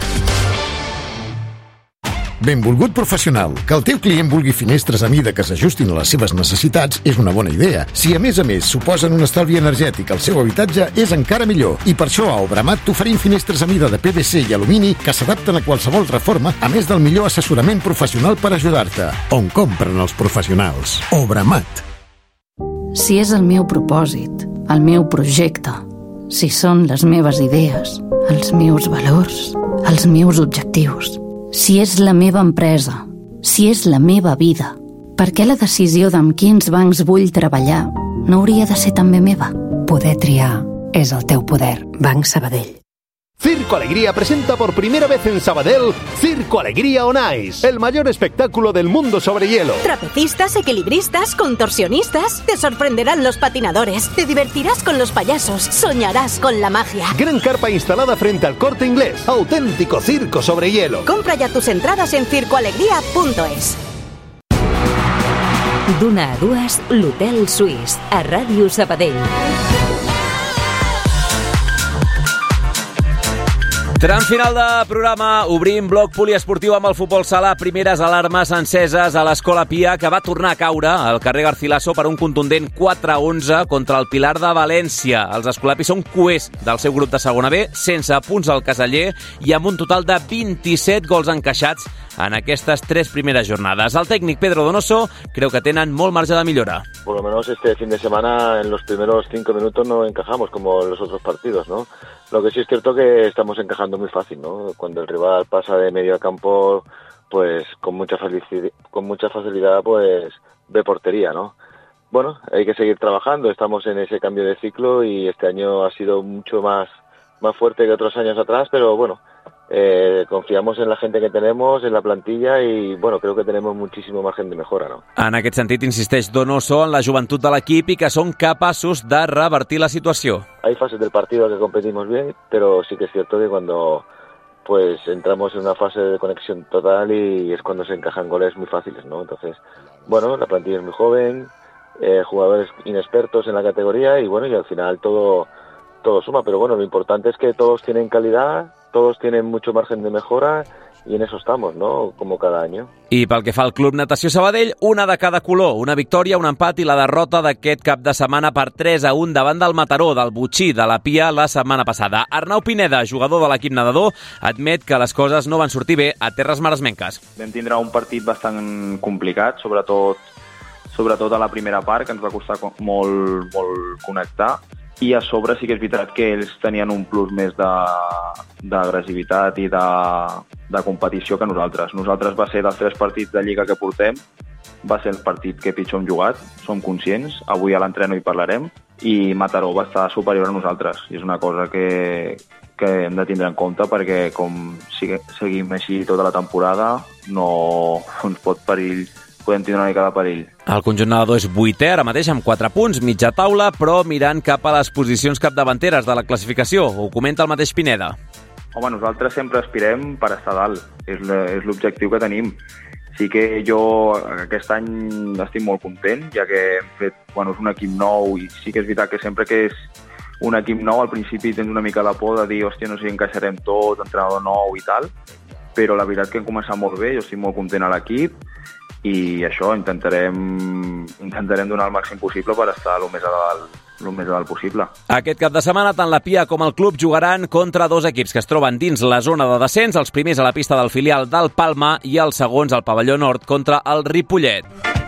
Benvolgut professional, que el teu client vulgui finestres a mida que s'ajustin a les seves necessitats és una bona idea. Si a més suposen un estalvi energètic al seu habitatge, és encara millor. I per això a Obramat t'oferim finestres a mida de PVC i alumini que s'adapten a qualsevol reforma, a més del millor assessorament professional per ajudar-te. On compren els professionals? Obramat. Si és el meu propòsit, el meu projecte, si són les meves idees, els meus valors, els meus objectius, si és la meva empresa, si és la meva vida, per què la decisió d'amb quins bancs vull treballar no hauria de ser també meva? Poder triar és el teu poder. Banc Sabadell. Circo Alegría presenta por primera vez en Sabadell Circo Alegría on Ice, el mayor espectáculo del mundo sobre hielo. Trapecistas, equilibristas, contorsionistas. Te sorprenderán los patinadores. Te divertirás con los payasos. Soñarás con la magia. Gran carpa instalada frente al Corte Inglés. Auténtico circo sobre hielo. Compra ya tus entradas en circoalegría.es. D'una a dues, l'Hotel Suís, a Ràdio Sabadell. Tram final de programa, obrim bloc poliesportiu amb el futbol sala, primeres alarmes enceses a l'Escola Pia, que va tornar a caure al carrer Garcilaso per un contundent 4-11 contra el Pilar de València. Els escolapis són cuers del seu grup de segona B, sense punts al caseller i amb un total de 27 gols encaixats en aquestes 3 primeres jornades. El tècnic Pedro Donoso creu que tenen molt marge de millora. Por lo menos este fin de semana en los primeros 5 minutos no encajamos como en los otros partidos, ¿no? Lo que sí es cierto que estamos encajando muy fácil, ¿no? Cuando el rival pasa de medio campo, pues con mucha facilidad pues ve portería, ¿no? Bueno, hay que seguir trabajando, estamos en ese cambio de ciclo y este año ha sido mucho más fuerte que otros años atrás, pero bueno, confiamos en la gente que tenemos, en la plantilla y bueno, creo que tenemos muchísimo margen de mejora, ¿no? En aquest sentit insisteix Donoso en la joventut de l'equip i que són capaços de revertir la situació. Hay fases del partido que competimos bien, pero sí que es cierto que cuando pues entramos en una fase de conexión total y es cuando se encajan goles muy fáciles, ¿no? Entonces, bueno, la plantilla es muy joven, jugadores inexpertos en la categoría y bueno, y al final todo suma, pero bueno, lo importante es que todos tienen calidad, todos tienen mucho margen de mejora y en eso estamos, ¿no? Como cada año. I pel que fa al Club Natació Sabadell, una de cada color, una victòria, un empat i la derrota d'aquest cap de setmana per 3-1 davant del Mataró, del Botxí, de la Pia la setmana passada. Arnau Pineda, jugador de l'equip nedador, admet que les coses no van sortir bé a terres maresmenques. Vam tindre un partit bastant complicat, sobretot a la primera part, que ens va costar molt connectar. I a sobre sí que és veritat que ells tenien un plus més d'agressivitat i de competició que nosaltres. Nosaltres va ser dels 3 partits de Lliga que portem, va ser el partit que pitjor hem jugat, som conscients, avui a l'entreno hi parlarem, i Mataró va estar superior a nosaltres. I és una cosa que hem de tindre en compte perquè com seguim així tota la temporada no ens podem tindre una mica de perill. El conjunt nedador és 8è, ara mateix amb 4 punts, mitja taula, però mirant cap a les posicions capdavanteres de la classificació. Ho comenta el mateix Pineda. Home, nosaltres sempre aspirem per estar dalt. És l'objectiu que tenim. Sí que jo aquest any estic molt content, ja que hem fet, és un equip nou i sí que és veritat que sempre que és un equip nou al principi tens una mica la por de dir, hòstia, no sé si encaixarem tot, entrenador nou i tal, però la veritat que hem començat molt bé, jo estic molt content a l'equip i això, intentarem donar el màxim possible per estar el més a dalt possible. Aquest cap de setmana tant la Pia com el club jugaran contra 2 equips que es troben dins la zona de descens, els primers a la pista del filial del Palma i els segons al pavelló nord contra el Ripollet.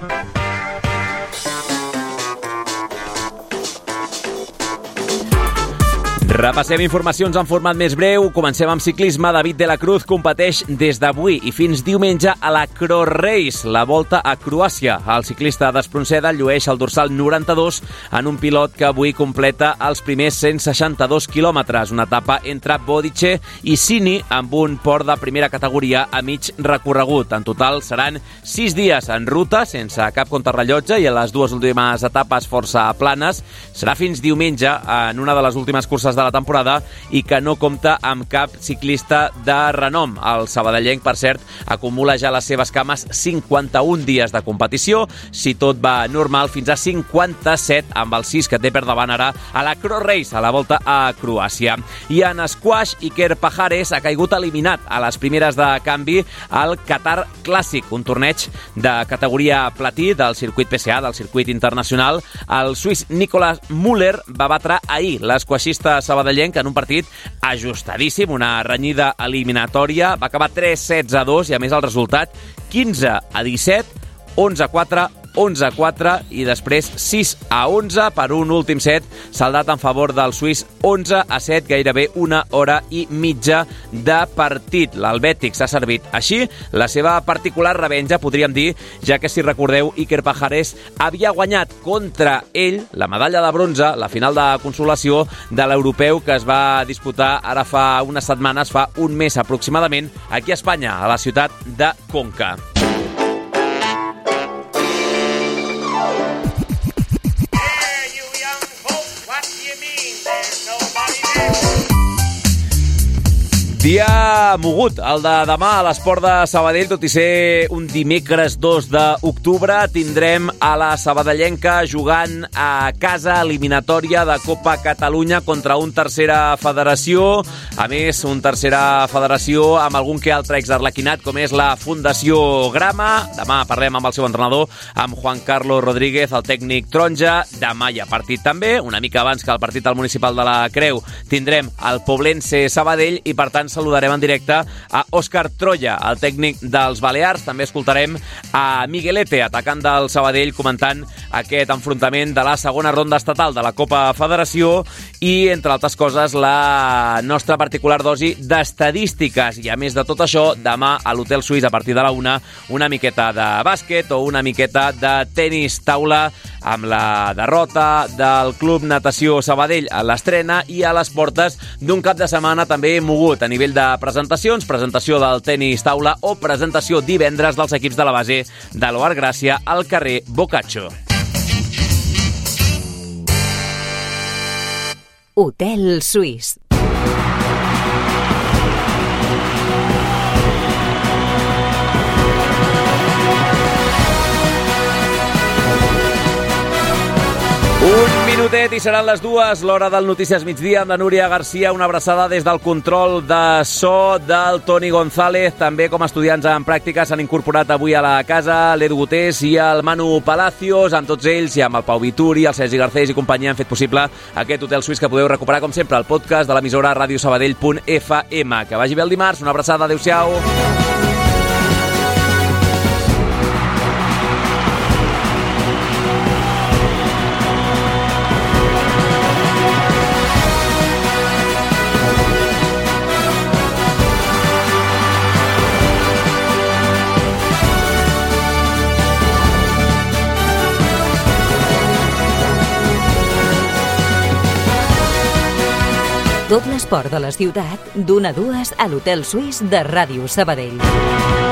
Repassem informacions en format més breu. Comencem amb ciclisme. David de la Cruz competeix des d'avui i fins diumenge a la Cross Race, la volta a Croàcia. El ciclista d'Espronceda llueix el dorsal 92 en un pilot que avui completa els primers 162 quilòmetres, una etapa entre Bodice i Sini amb un port de primera categoria a mig recorregut. En total seran 6 dies en ruta, sense cap contrarrellotge i en les 2 últimes etapes força planes. Serà fins diumenge en una de les últimes curses de la temporada i que no compta amb cap ciclista de renom. El sabadellenc, per cert, acumula ja les seves cames 51 dies de competició, si tot va normal, fins a 57 amb els 6 que té per davant ara a la Cross Race, a la volta a Croàcia. I en squash, Iker Pajares ha caigut eliminat a les primeres de canvi al Qatar Clàssic, un torneig de categoria platí del circuit PSA, del circuit internacional. El suís Nicolas Müller va batre ahir l'esquaixista sabadellenc en un partit ajustadíssim, una renyida eliminatòria. Va acabar 3-16-2 i a més el resultat 15-17, 11-4, 11-4 i després 6-11 per un últim set saldat en favor del suís 11-7, gairebé una hora i mitja de partit. L'Helvètic s'ha servit així la seva particular revenja, podríem dir, ja que, si recordeu, Iker Pajares havia guanyat contra ell la medalla de bronze, la final de consolació de l'europeu que es va disputar ara fa unes setmanes, fa un mes aproximadament, aquí a Espanya, a la ciutat de Conca. Dia mogut, el de demà a l'Esport de Sabadell, tot i ser un dimecres 2 d'octubre, tindrem a la sabadellenca jugant a casa eliminatòria de Copa Catalunya contra un Tercera Federació, a més, un Tercera Federació amb algun que altre exarlequinat, com és la Fundació Grama. Demà parlem amb el seu entrenador, amb Juan Carlos Rodríguez, el tècnic taronja. Demà hi ha partit també, una mica abans que el partit al Municipal de la Creu, tindrem el Poblense Sabadell i, per tant, saludarem en directe a Òscar Troya, el tècnic dels Balears. També escoltarem a Miguelete, atacant del Sabadell, comentant aquest enfrontament de la segona ronda estatal de la Copa Federació i, entre altres coses, la nostra particular dosi d'estadístiques. I, a més de tot això, demà a l'Hotel Suís, a partir de la 1, una miqueta de bàsquet o una miqueta de tenis taula amb la derrota del Club Natació Sabadell a l'estrena i a les portes d'un cap de setmana també mogut a nivell de presentacions, presentació del tenis taula o presentació divendres dels equips de la base de l'Oar Gràcia al carrer Boccaccio. Hotel Suís. Un minutet i seran les 2, l'hora del Notícies Migdia amb la Núria Garcia. Una abraçada des del control de so del Toni González. També, com a estudiants en pràctica, s'han incorporat avui a la casa l'Edu Gutés i el Manu Palacios. Amb tots ells i amb el Pau Vituri, el Sergi Garcés i companyia han fet possible aquest Hotel Suís que podeu recuperar, com sempre, al podcast de l'emissora radiosabadell.fm. Que vagi bé el dimarts. Una abraçada. Adéu-siau. Tot l'esport de la ciutat, d'1 a 2 a l'Hotel Suís de Ràdio Sabadell.